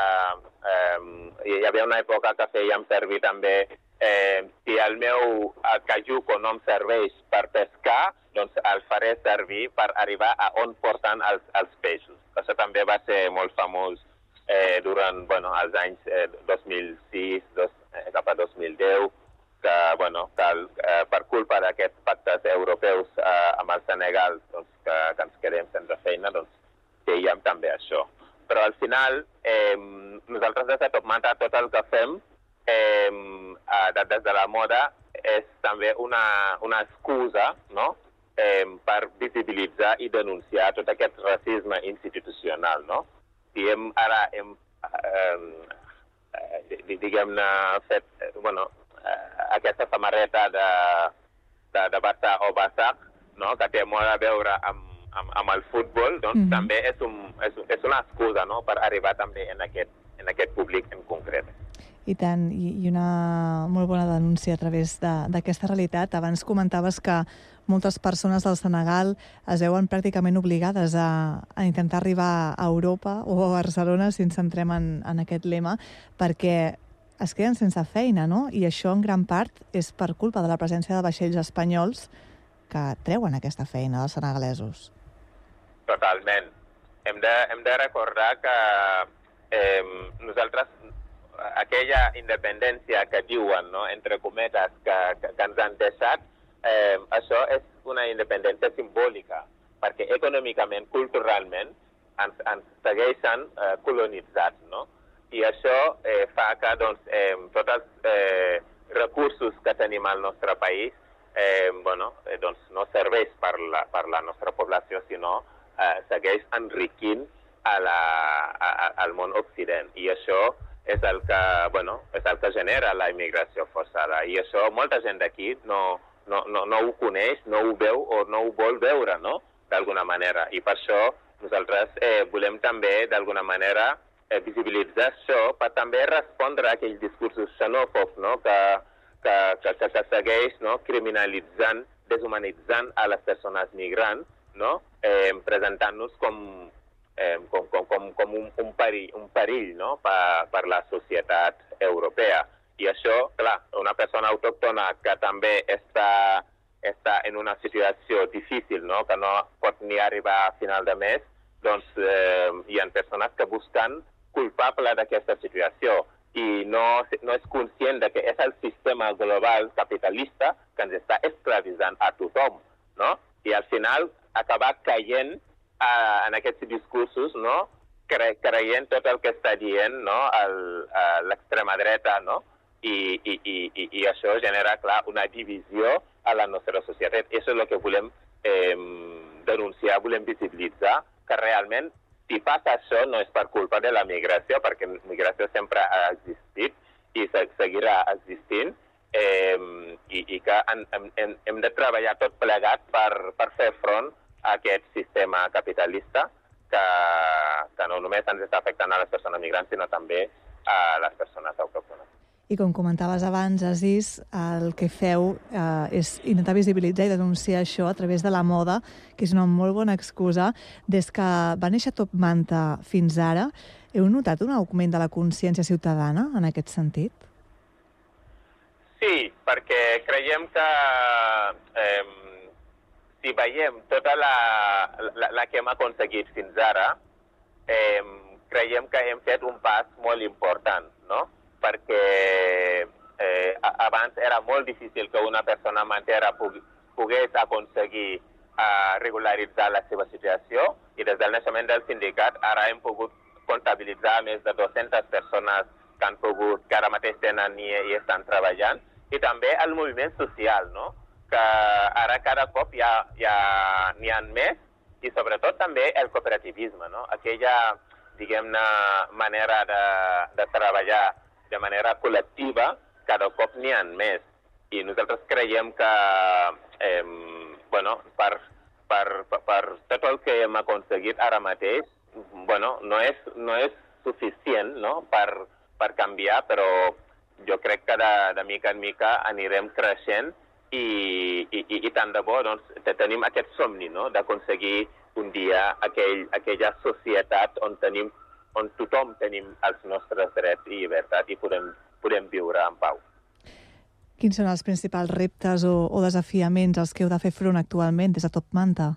Eh, hi havia una època que fèiem servir també eh, si el meu cajuco no em serveix per pescar, doncs el faré servir per arribar a on porten els, els peixos. Això també va ser molt famós eh, durant bueno, els anys eh, dos mil sis, dos, eh, cap a dos mil deu, que, bueno, que eh, per culpa d'aquests pactes europeus eh, amb el Senegal doncs, que, que ens quedem sense feina, doncs dèiem també això. Però al final, eh, nosaltres des de Top Manta tot el que fem eh, des de la moda és també una, una excusa, no? eh, per visibilitzar i denunciar tot aquest racisme institucional. No? Si hem, ara hem, eh, eh, diguem-ne, fet eh, bueno, eh, aquesta samarreta de, de, de Barça o Barça, no? Que té molt a veure amb Amb, amb el futbol, doncs mm-hmm. també és, un, és, és una excusa, no?, per arribar també en aquest, en aquest públic en concret. I tant, i, i una molt bona denúncia a través d'aquesta realitat. Abans comentaves que moltes persones del Senegal es veuen pràcticament obligades a, a intentar arribar a Europa o a Barcelona, si ens centrem en, en aquest lema, perquè es queden sense feina, no? I això en gran part és per culpa de la presència de vaixells espanyols que treuen aquesta feina dels senegalesos. Totalment. Hem de, hem de recordar que eh, nosaltres, aquella independència que diuen, no, entre cometes, que, que, que ens han deixat, eh, això és una independència simbòlica, perquè econòmicament, culturalment, ens, ens segueixen eh, colonitzats, no? I això eh, fa que doncs, eh, tots els eh, recursos que tenim al nostre país eh, bueno, eh, doncs no serveix per la, per la nostra població, sinó eh, segueix enriquint a la, a, a, al món occident. I això és el que, bueno, és el que genera la immigració forçada. I això molta gent d'aquí no, no, no, no ho coneix, no ho veu o no ho vol veure, no?, d'alguna manera. I per això nosaltres eh, volem també, d'alguna manera, eh, visibilitzar això per també respondre a aquells discursos xenòfobs, no?, que, que, que, que segueix, no?, criminalitzant, deshumanitzant a les persones migrants, no?, eh, presentant-nos com, eh, com, com, com, com un, un perill, un perill, no?, per, per la societat europea. I això, clar, una persona autòctona que també està, està en una situació difícil, no?, que no pot ni arribar a final de mes, doncs eh, hi ha persones que busquen culpable d'aquesta situació i no, no és conscient de que és el sistema global capitalista que ens està esclavitzant a tothom, no? I al final acabar caient uh, en aquests discursos, no?, Cre creient tot el que està dient, no?, l'extrema dreta, no?, I, i, i, i això genera, clar, una divisió a la nostra societat. I això és el que volem eh, denunciar, volem visibilitzar, que realment, si passa això, no és per culpa de la migració, perquè la migració sempre ha existit i seguirà existint, eh, i, i que hem, hem, hem de treballar tot plegat per, per fer front a aquest sistema capitalista que, que no només ens està afectant a les persones migrants, sinó també a les persones autòctones. I com comentaves abans, Aziz, el que feu eh, és intentar visibilitzar i denunciar això a través de la moda, que és una molt bona excusa. Des que va néixer Top Manta fins ara, heu notat un augment de la consciència ciutadana en aquest sentit? Sí, perquè creiem que eh, si veiem tota la, la, la que hem aconseguit fins ara, eh, creiem que hem fet un pas molt important, no? Perquè eh, abans era molt difícil que una persona mantera pogués aconseguir eh, regularitzar la seva situació, i des del naixement del sindicat ara hem pogut comptabilitzar més de dues-centes persones que han pogut, que ara mateix tenen i, i estan treballant, i també el moviment social, no? Que ara cada cop hi ha, hi ha, n'hi ha més, i sobretot també el cooperativisme, no? Aquella, diguem-ne, manera de, de treballar de manera col·lectiva, cada cop n'hi ha més. I nosaltres creiem que, eh, bueno, per, per, per, per tot el que hem aconseguit ara mateix, bueno, no és, no és suficient, no?, per, per canviar, però jo crec que de, de mica en mica anirem creixent i, i, i, i tant de bo doncs, tenim aquest somni, no?, d'aconseguir un dia aquell, aquella societat on, tenim, on tothom tenim els nostres drets i llibertat i podem, podem viure en pau. Quins són els principals reptes o, o desafiaments als que heu de fer front actualment des de Top Manta?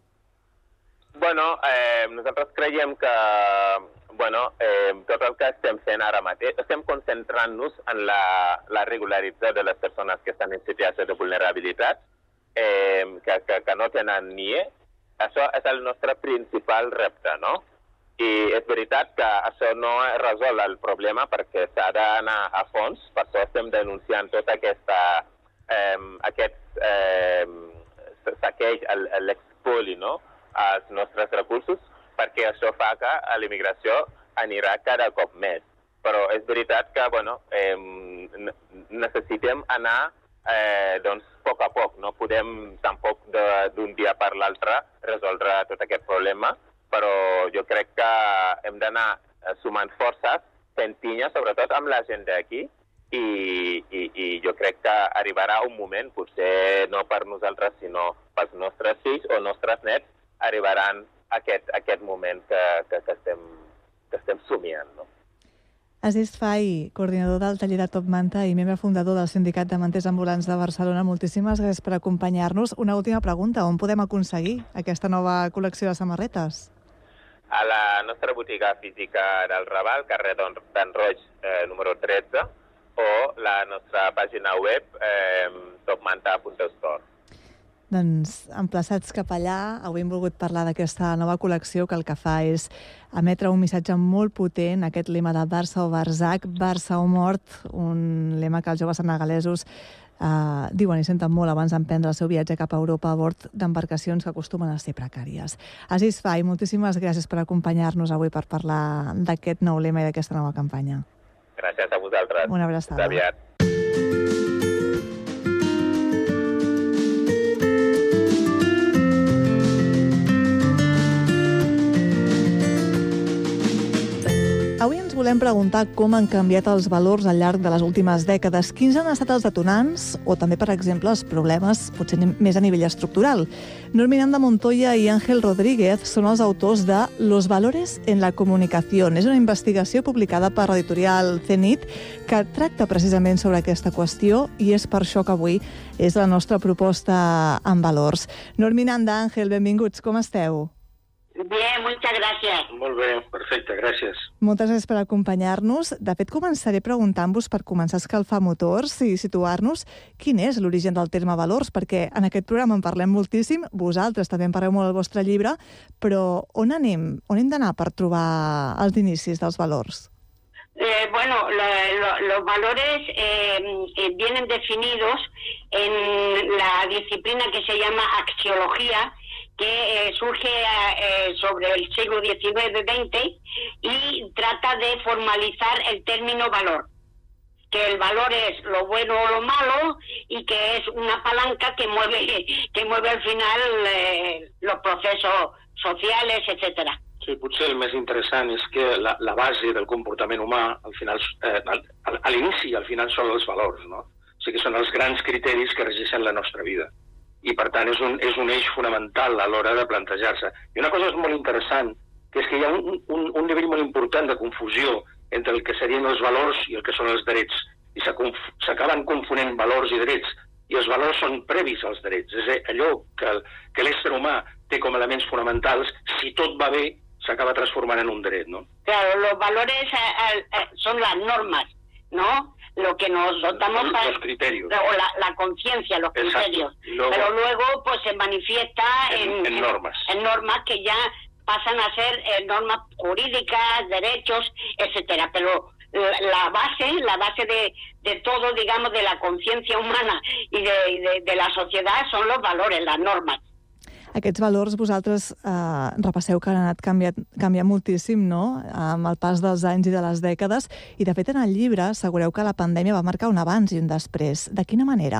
Bueno, eh, nosaltres creiem que bueno, eh, tot el que estem fent ara mateix, estem concentrant-nos en la, la regularització de les persones que estan en situació de vulnerabilitat, eh, que, que, que no tenen N I E. Això és el nostre principal repte, no? I és veritat que això no resol el problema perquè s'ha d'anar a fons, per això estem denunciant tot aquesta, eh, aquest eh, saqueig, l'expoli, no?, als nostres recursos, perquè això fa que l'immigració anirà cada cop més. Però és veritat que bueno, eh, necessitem anar eh, doncs, a poc a poc. No podem tampoc d'un dia per l'altre resoldre tot aquest problema, però jo crec que hem d'anar sumant forces, fent pinya, sobretot amb la gent d'aquí, i, i, i jo crec que arribarà un moment, potser no per nosaltres, sinó pels nostres fills o nostres nets, arribaran aquest, aquest moment que, que, que, estem, que estem somiant, no? Aziz Fai, coordinador del taller de Top Manta i membre fundador del Sindicat de Manters Ambulants de Barcelona, moltíssimes gràcies per acompanyar-nos. Una última pregunta, on podem aconseguir aquesta nova col·lecció de samarretes? A la nostra botiga física del Raval, carrer d'en Roig, eh, número tretze, o la nostra pàgina web, eh, top manta punt store. Doncs, emplaçats cap allà, avui hem volgut parlar d'aquesta nova col·lecció que el que fa és emetre un missatge molt potent, aquest lema de Barça o Barzac, Barça o mort, un lema que els joves senegalesos eh, diuen i senten molt abans d'emprendre el seu viatge cap a Europa a bord d'embarcacions que acostumen a ser precàries. Aziz Fai, moltíssimes gràcies per acompanyar-nos avui per parlar d'aquest nou lema i d'aquesta nova campanya. Gràcies a vosaltres. Una abraçada. Fins aviat. Avui ens volem preguntar com han canviat els valors al llarg de les últimes dècades, quins han estat els detonants o també, per exemple, els problemes potser més a nivell estructural. Nur Miranda Montoya i Ángel Rodríguez són els autors de Los valores en la comunicación. És una investigació publicada per l'editorial Zenit que tracta precisament sobre aquesta qüestió i és per això que avui és la nostra proposta en valors. Nur Miranda, Ángel, benvinguts, com esteu? Bien, muchas gracias. Molt bé, perfecte, gràcies. Moltes gràcies per acompanyar-nos. De fet, començaré preguntant-vos, per començar a escalfar motors i situar-nos, quin és l'origen del terme valors, perquè en aquest programa en parlem moltíssim, vosaltres també en parleu molt al vostre llibre, però on anem? On hem d'anar per trobar els inicis dels valors? Eh, bueno, lo, lo, los valores eh, eh, vienen definidos en la disciplina que se llama axiología, que eh, surge eh, sobre el siglo diecinueve veinte y trata de formalizar el término valor, que el valor es lo bueno o lo malo y que es una palanca que mueve que mueve al final eh, los procesos sociales, etcétera. Sí, potser el més interessant és que la, la base del comportament humà, al final, eh, al, a l'inici, al final, són els valors, no? O sigui, són els grans criteris que regeixen la nostra vida. I, per tant, és un, és un eix fonamental a l'hora de plantejar-se. I una cosa és molt interessant, que és que hi ha un, un, un nivell molt important de confusió entre el que serien els valors i el que són els drets. I s'acaben confonent valors i drets i els valors són previs als drets. És allò que, que l'ésser humà té com elements fonamentals, si tot va bé, s'acaba transformant en un dret, ¿no? Claro, los valores eh, eh, son las normas, ¿no? Lo que nos dotamos... Los, para, los criterios. O la, la conciencia, los Exacto. criterios. Luego, pero luego, pues, se manifiesta en, en, en normas. En, en normas que ya pasan a ser eh, normas jurídicas, derechos, etcétera. Pero la base, la base de, de todo, digamos, de la conciencia humana y de, de, de la sociedad son los valores, las normas. Aquests valors vosaltres eh, repasseu que han anat canviant, canviant moltíssim, no?, amb el pas dels anys i de les dècades, i de fet en el llibre assegureu que la pandèmia va marcar un abans i un després. De quina manera?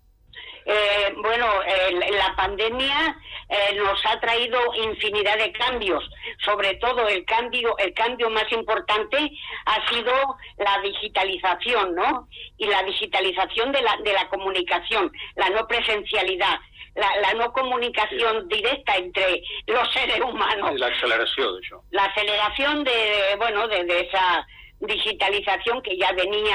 Eh, bueno, eh, la pandemia eh, nos ha traído infinidad de cambios. Sobre todo el cambio, el cambio más importante ha sido la digitalización, ¿no? Y la digitalización de la, de la comunicación, la no presencialidad. La, la no comunicación sí. directa entre los seres humanos. Y la aceleración de eso. La aceleración de, bueno, de, de esa digitalización que ya venía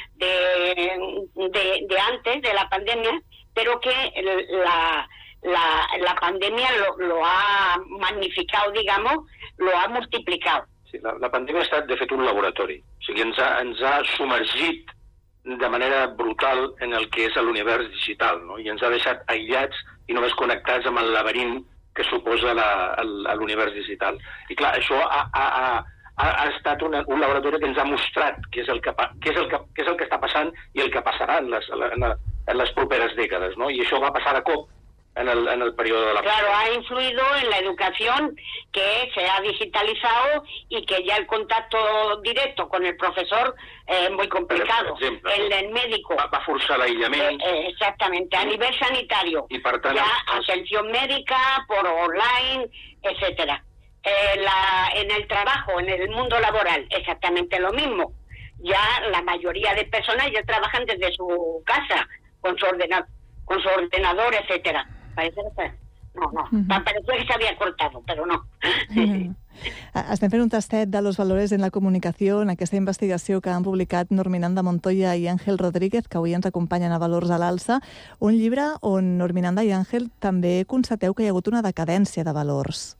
de, de, de antes de la pandemia, pero que la, la, la pandemia lo, lo ha magnificado, digamos, lo ha multiplicado. Sí, la, la pandèmia ha estat, de fet, un laboratori. O sigui, ens ha, ens ha submergit de manera brutal en el que és l'univers digital, no? I ens ha deixat aïllats i només connectats amb el laberint que suposa l'univers digital. I clar, això ha, ha, ha, ha estat una, un laboratori que ens ha mostrat què és, el que, què, és el que, què és el que està passant i el que passarà en les, en, en les properes dècades, no? I això va passar de cop en el, en el periodo de la Claro, ha influido en la educación, que se ha digitalizado y que ya el contacto directo con el profesor es eh, muy complicado. Per exemple, el del médico. Va, va forçar l'aïllament. Eh, eh, exactamente, a nivel sanitario. I per tant, ya els... atención médica, por online, etcétera. Eh, la, en el trabajo, en el mundo laboral, exactamente lo mismo. Ya la mayoría de personas ya trabajan desde su casa, con su ordenador, con su ordenador, etcétera. Parece que... No, no, uh-huh. parecía que se había cortado, pero no. Uh-huh. Estem fent un tastet de los valores en la comunicació en aquesta investigació que han publicat Norminanda Montoya i Àngel Rodríguez, que avui ens acompanyen a Valors a l'Alça, un llibre on Norminanda i Àngel també constateu que hi ha hagut una decadència de valors.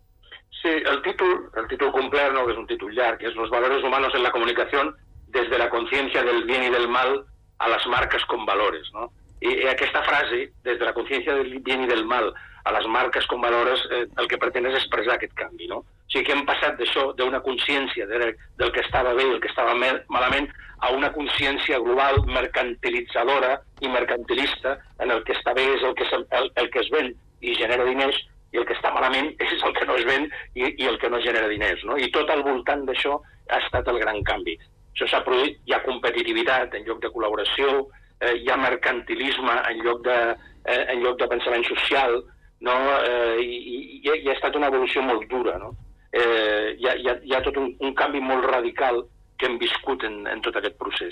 Sí, el títol, el títol complet, no, que és un títol llarg, és Los valores humanos en la comunicación desde la conciencia del bien y del mal a las marcas con valores, no? I aquesta frase, des de la consciència del bien i del mal a les marques com valores, eh, el que pretén és expressar aquest canvi, no? O sigui que hem passat d'això, d'una consciència de, del que estava bé i el que estava malament, a una consciència global mercantilitzadora i mercantilista, en el que està bé és el que, es, el, el que es ven i genera diners, i el que està malament és el que no es ven i, i el que no genera diners, no? I tot al voltant d'això ha estat el gran canvi. Això s'ha produït, hi ha competitivitat en lloc de col·laboració, Eh, hi ha mercantilisme en lloc de, eh, en lloc de pensament social, no? eh, i, i, i ha estat una evolució molt dura, no? eh, hi, ha, hi, ha, hi ha tot un, un canvi molt radical que hem viscut en, en tot aquest procés.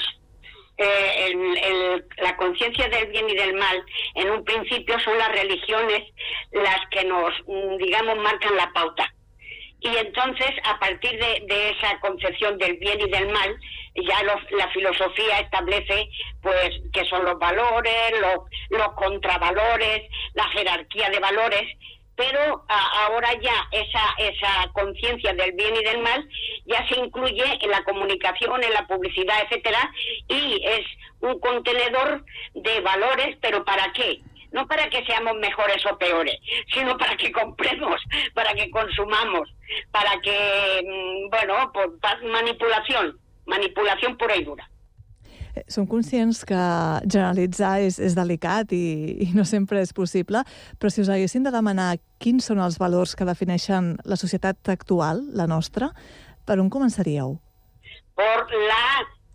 Eh, el, el, la conciencia del bien y del mal, en un principio son las religiones las que nos, digamos, marcan la pauta. Y entonces, a partir de, de esa concepción del bien y del mal, ya los, la filosofía establece pues qué son los valores, los, los contravalores, la jerarquía de valores, pero a, ahora ya esa, esa conciencia del bien y del mal ya se incluye en la comunicación, en la publicidad, etcétera, y es un contenedor de valores, pero ¿para qué? No para que seamos mejores o peores, sino para que compremos, para que consumamos, para que, bueno, por manipulación, manipulación pura i dura. Som conscients que generalitzar és, és delicat i, i no sempre és possible, però si us haguessin de demanar quins són els valors que defineixen la societat actual, la nostra, per on començaríeu? Por la,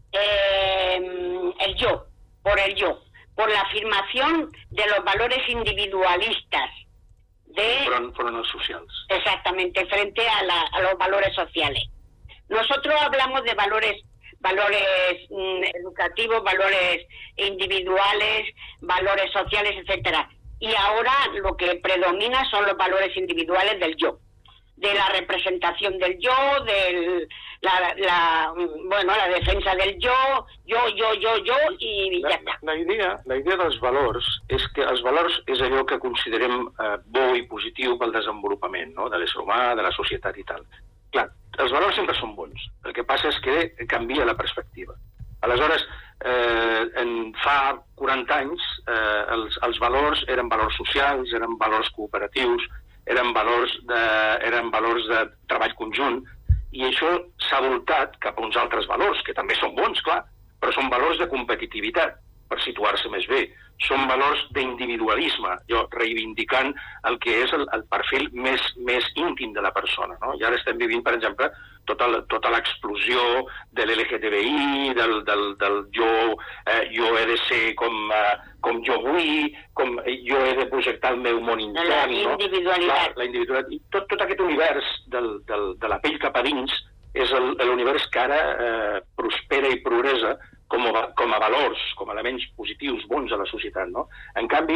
eh, el yo, por el yo. Por la afirmación de los valores individualistas. De, fueron, fueron los sociales. Exactamente, frente a, la, a los valores sociales. Nosotros hablamos de valores, valores mm, educativos, valores individuales, valores sociales, etcétera. Y ahora lo que predomina son los valores individuales del yo, de la representación del yo, del, la, la, bueno, la defensa del jo, jo, jo, jo, jo, i ja està. La idea, la idea dels valors és que els valors és allò que considerem eh, bo i positiu pel desenvolupament, no?, de l'ésser humà, de la societat i tal. Clar, els valors sempre són bons. El que passa és que canvia la perspectiva. Aleshores, eh, en fa quaranta anys, eh, els, els valors eren valors socials, eren valors cooperatius, eren valors de, eren valors de treball conjunt, i això s'ha voltat cap a uns altres valors, que també són bons, clar, però són valors de competitivitat, per situar-se més bé. Són valors d'individualisme, jo reivindicant el que és el, el perfil més, més íntim de la persona, no? I ara estem vivint, per exemple, tota, tota l'explosió de l'L G T B I, del, del, del jo, eh, jo he de ser com, eh, com jo vull, com jo he de projectar el meu món intern. La individualitat. No? La, la individualitat. I tot, tot aquest univers del, del, de la pell cap a dins és l'univers que ara eh, prospera i progressa com a, com a valors, com a elements positius, bons a la societat, no? En canvi,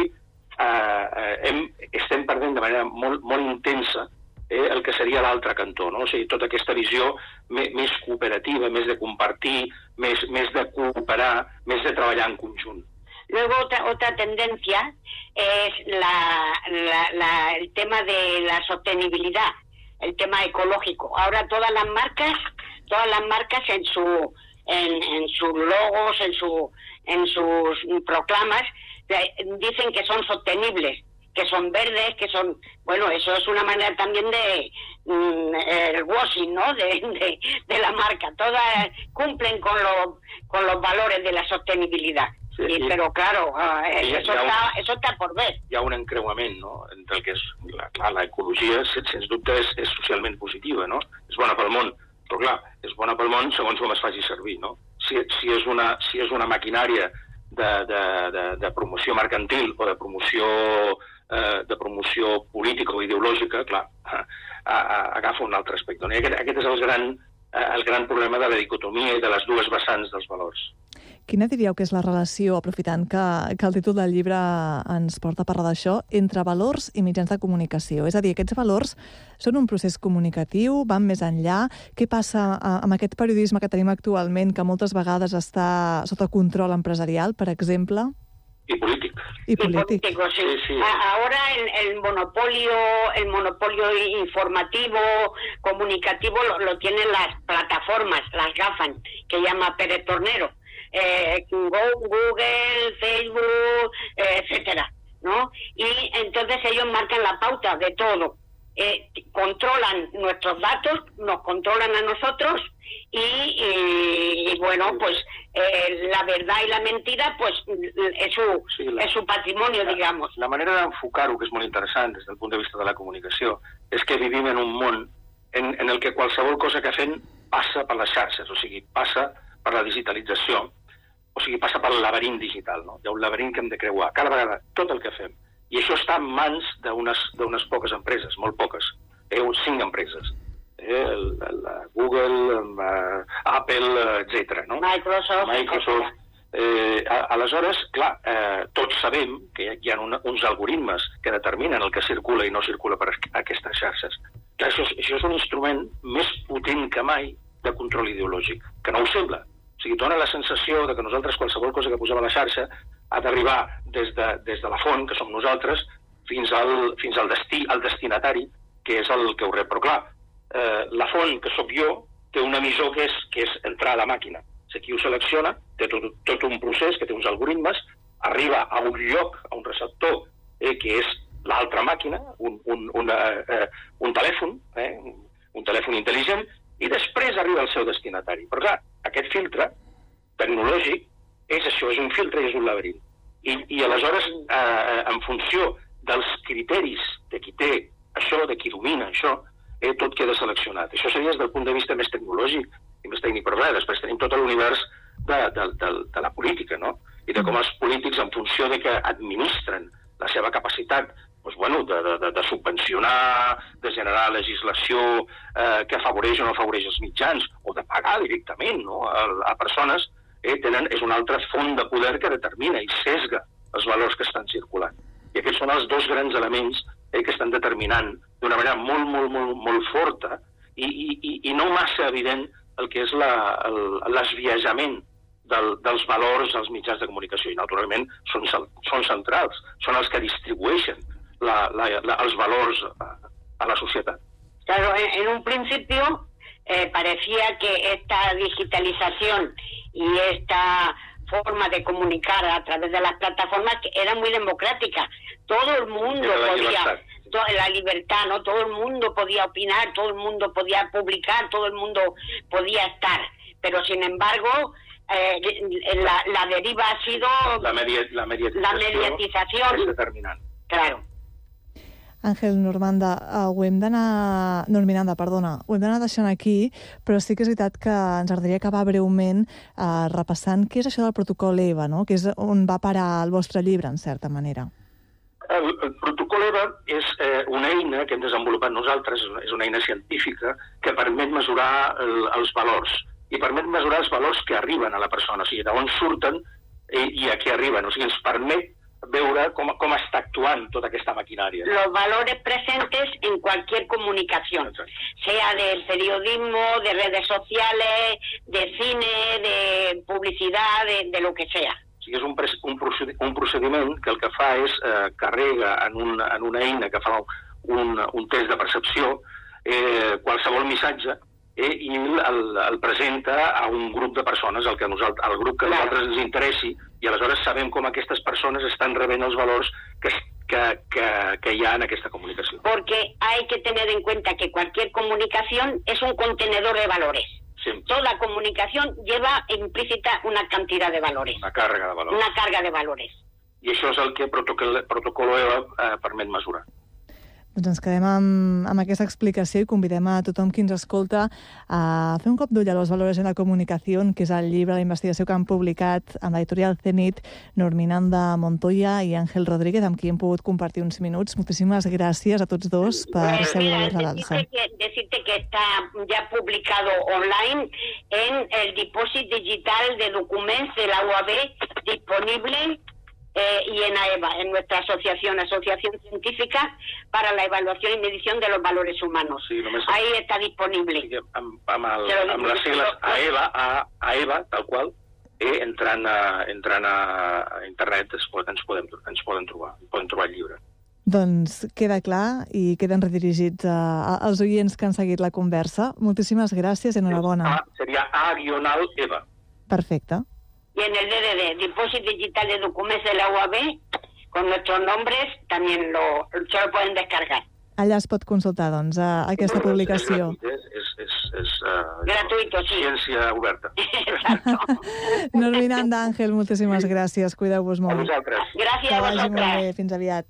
eh, hem, estem perdent de manera molt, molt intensa eh, el que seria l'altre cantó, no? O sigui, tota aquesta visió més, més cooperativa, més de compartir, més, més de cooperar, més de treballar en conjunt. Luego otra, otra tendencia es la, la, la, el tema de la sostenibilidad, el tema ecológico. Ahora todas las marcas, todas las marcas en su En, en sus logos, en, su, en sus proclamas, dicen que son sostenibles, que son verdes, que son... Bueno, eso es una manera también de... Mm, el washing, ¿no?, de, de, de la marca. Todas cumplen con, lo, con los valores de la sostenibilidad. Sí, I, i, però, claro, eh, i, això, un, està, això està por ver. Hi ha un encreuament, no?, entre el que és... La, clar, l'ecologia, sens dubte, és, és socialment positiva, no? És bona pel món. Però clar, és bona pel món segons com es faci servir, no? Si, si, és, una, si és una maquinària de, de, de, de promoció mercantil o de promoció, eh, de promoció política o ideològica, clar, a, a, agafa un altre aspecte. No? I aquest, aquest és el gran, el gran problema de la dicotomia i de les dues vessants dels valors. Quina diríeu que és la relació, aprofitant que, que el títol del llibre ens porta a parlar d'això, entre valors i mitjans de comunicació? És a dir, aquests valors són un procés comunicatiu, van més enllà? Què passa amb aquest periodisme que tenim actualment, que moltes vegades està sota control empresarial, per exemple? Y político. Y político. Y político, sí. Sí, sí. Ahora el, el monopolio, el monopolio informativo, comunicativo, lo, lo tienen las plataformas, las GAFAN, que llama Pérez Tornero. Eh, Google, Facebook, eh, etcétera, ¿no? Y entonces ellos marcan la pauta de todo. Eh, controlan nuestros datos, nos controlan a nosotros y, y, y bueno, pues eh, la verdad y la mentira, pues es su, sí, la, es su patrimonio, la, digamos. La manera d'enfocar-ho, que és molt interessant des del punt de vista de la comunicació, és que vivim en un món en, en el que qualsevol cosa que fem passa per les xarxes, o sigui, passa per la digitalització, o sigui, passa pel laberint digital, no? Hi ha un laberint que hem de creuar cada vegada, tot el que fem. I això està en mans d'unes poques empreses, molt poques, eh, cinc empreses. Eh, el, el, Google, el, Apple, etcètera. No? Microsoft. Microsoft. Eh, aleshores, clar, eh, tots sabem que hi ha una, uns algoritmes que determinen el que circula i no circula per aquestes xarxes. Clar, això, això és un instrument més potent que mai de control ideològic, que no ho sembla. O sigui, dona la sensació de que nosaltres qualsevol cosa que posem a la xarxa ha d'arribar des, de, des de la font, que som nosaltres, fins al, fins al destí, al destinatari, que és el que ho rep. Però clar, eh, la font, que sóc jo, té un emissor que és, que és entrar a la màquina. Si qui ho selecciona, té tot, tot un procés que té uns algoritmes, arriba a un lloc, a un receptor, eh, que és l'altra màquina, un, un, una, eh, un telèfon, eh, un telèfon intel·ligent, i després arriba al seu destinatari. Però clar, aquest filtre tecnològic és això, és un filtre i és un laberint. I, i aleshores, eh, en funció dels criteris de qui té això, de qui domina això, eh, tot queda seleccionat. Això seria des del punt de vista més tecnològic i més tècnic, però res, després tenim tot l'univers de, de, de, de la política, no? I de com els polítics, en funció de que administren la seva capacitat doncs, bueno, de, de, de subvencionar, de generar legislació eh, que afavoreix o no afavoreix els mitjans, o de pagar directament, no?, a, a persones, eh, tenen, és una altra font de poder que determina i sesga els valors que estan circulant. I aquests són els dos grans elements eh, que estan determinant d'una manera molt, molt, molt, molt forta i, i, i no massa evident el que és l'esbiaixament del, dels valors dels mitjans de comunicació. I, naturalment, són, són centrals, són els que distribueixen la, la, la, els valors a, a la societat. Claro, en, en un principio eh, parecía que esta digitalización y esta forma de comunicar a través de las plataformas era muy democrática. Todo el mundo la podía, libertad. toda la libertad, ¿no? Todo el mundo podía opinar, todo el mundo podía publicar, todo el mundo podía estar. Pero sin embargo, eh, la, la deriva ha sido la, media, la mediatización, la mediatización és determinant. Claro. Àngel Normanda, uh, ho hem d'anar... Normiranda, perdona. Ho hem d'anar deixant aquí, però sí que és veritat que ens agradaria acabar breument uh, repassant què és això del protocol E V A, no? Que és on va parar el vostre llibre, en certa manera. El, el protocol E V A és eh, una eina que hem desenvolupat nosaltres, és una eina científica que permet mesurar el, els valors i permet mesurar els valors que arriben a la persona, o sigui, d'on surten i, i a què arriben. O sigui, ens permet veure com, com està actuant tota aquesta maquinària. Los valores presentes en cualquier comunicación, sea de periodismo, de redes sociales, de cine, de publicidad, de, de lo que sea. O sigui, és un, un, procediment, un procediment que el que fa és eh, carrega en, un, en una eina que fa un, un test de percepció eh, qualsevol missatge eh, i el, el presenta a un grup de persones, el, que nosaltres, el grup que a nosaltres ens interessi, i aleshores sabem com aquestes persones estan rebent els valors que, que, que, que hi ha en aquesta comunicació. Porque hay que tener en cuenta que cualquier comunicación es un contenedor de valores. Sí. Toda comunicación lleva implícita una cantidad de valores. Una càrrega de valors. Una carga de valores. I això és el que el protocol, protocol E V A eh, permet mesurar. Doncs ens quedem amb, amb aquesta explicació i convidem a tothom qui ens escolta a fer un cop d'ull a los valores en la comunicació, que és el llibre, la investigació que han publicat amb l'editorial Zenit, Norminanda Montoya i Àngel Rodríguez, amb qui hem pogut compartir uns minuts. Moltíssimes gràcies a tots dos per ser avui a l'Alça. Decirte que está ya publicado online en el depósito digital de documentos de la U A B disponible Eh, y en A E V A, en nuestra asociación, Asociación Científica para la Evaluación y Medición de los Valores Humanos. Sí, ahí está disponible. Sí, amb, amb, el, amb les sigles A E V A, a, a E V A, tal qual, eh, entrant, a, entrant a internet ens, ens, podem, ens poden trobar, poden trobar el llibre. Doncs queda clar i queden redirigits a, als oients que han seguit la conversa. Moltíssimes gràcies i enhorabona. A, seria A-E V A. Perfecte. Y en el D D D, Depósito Digital de Documentos de la U A B, con nuestros nombres, también lo, se lo pueden descargar. Allà es pot consultar, doncs, a aquesta publicació. És, és, és, és uh, gratuito, sí. Ciència oberta. Norminanda, Àngel, moltíssimes gràcies. Cuideu-vos molt. A vosaltres. Gràcies que a vagi vosaltres. molt bé. Fins aviat.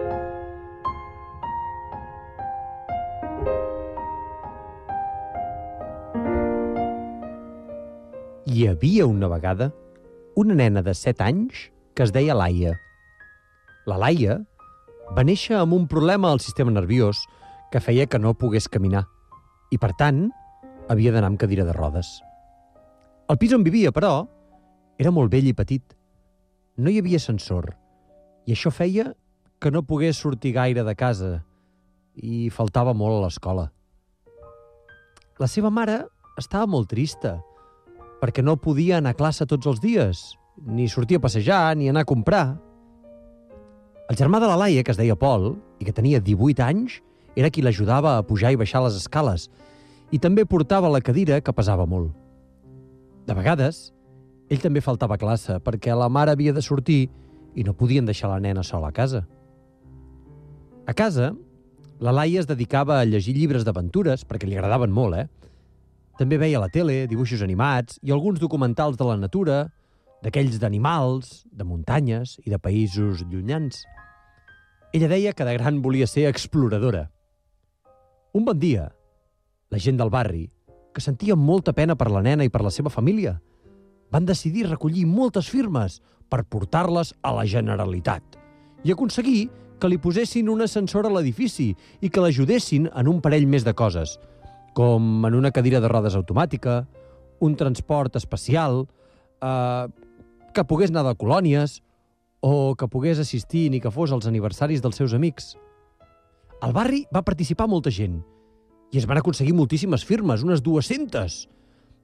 Hi havia una vegada una nena de set anys que es deia Laia. La Laia va néixer amb un problema al sistema nerviós que feia que no pogués caminar i, per tant, havia d'anar amb cadira de rodes. El pis on vivia, però, era molt vell i petit. No hi havia ascensor i això feia que no pogués sortir gaire de casa i faltava molt a l'escola. La seva mare estava molt trista perquè no podia anar a classe tots els dies, ni sortir a passejar, ni anar a comprar. El germà de la Laia, que es deia Pol, i que tenia divuit anys, era qui l'ajudava a pujar i baixar les escales, i també portava la cadira, que pesava molt. De vegades, ell també faltava a classe, perquè la mare havia de sortir i no podien deixar la nena sola a casa. A casa, la Laia es dedicava a llegir llibres d'aventures, perquè li agradaven molt, eh? També veia la tele, dibuixos animats i alguns documentals de la natura, d'aquells d'animals, de muntanyes i de països llunyans. Ella deia que de gran volia ser exploradora. Un bon dia, la gent del barri, que sentia molta pena per la nena i per la seva família, van decidir recollir moltes firmes per portar-les a la Generalitat i aconseguir que li posessin un ascensor a l'edifici i que l'ajudessin en un parell més de coses, com en una cadira de rodes automàtica, un transport especial, eh, que pogués anar de colònies o que pogués assistir ni que fos als aniversaris dels seus amics. Al barri va participar molta gent i es van aconseguir moltíssimes firmes, unes dues-centes.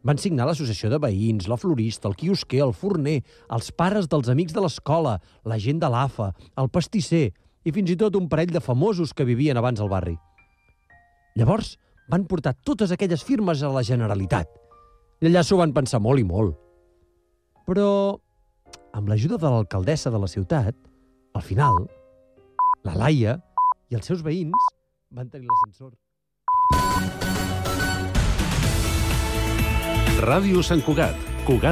Van signar l'associació de veïns, la florista, el quiosquer, el forner, els pares dels amics de l'escola, la gent de l'A F A, el pastisser i fins i tot un parell de famosos que vivien abans al barri. Llavors van portar totes aquelles firmes a la Generalitat. I allà s'ho van pensar molt i molt. Però, amb l'ajuda de l'alcaldessa de la ciutat, al final, la Laia i els seus veïns van tenir l'ascensor. Ràdio Sant Cugat, Cugat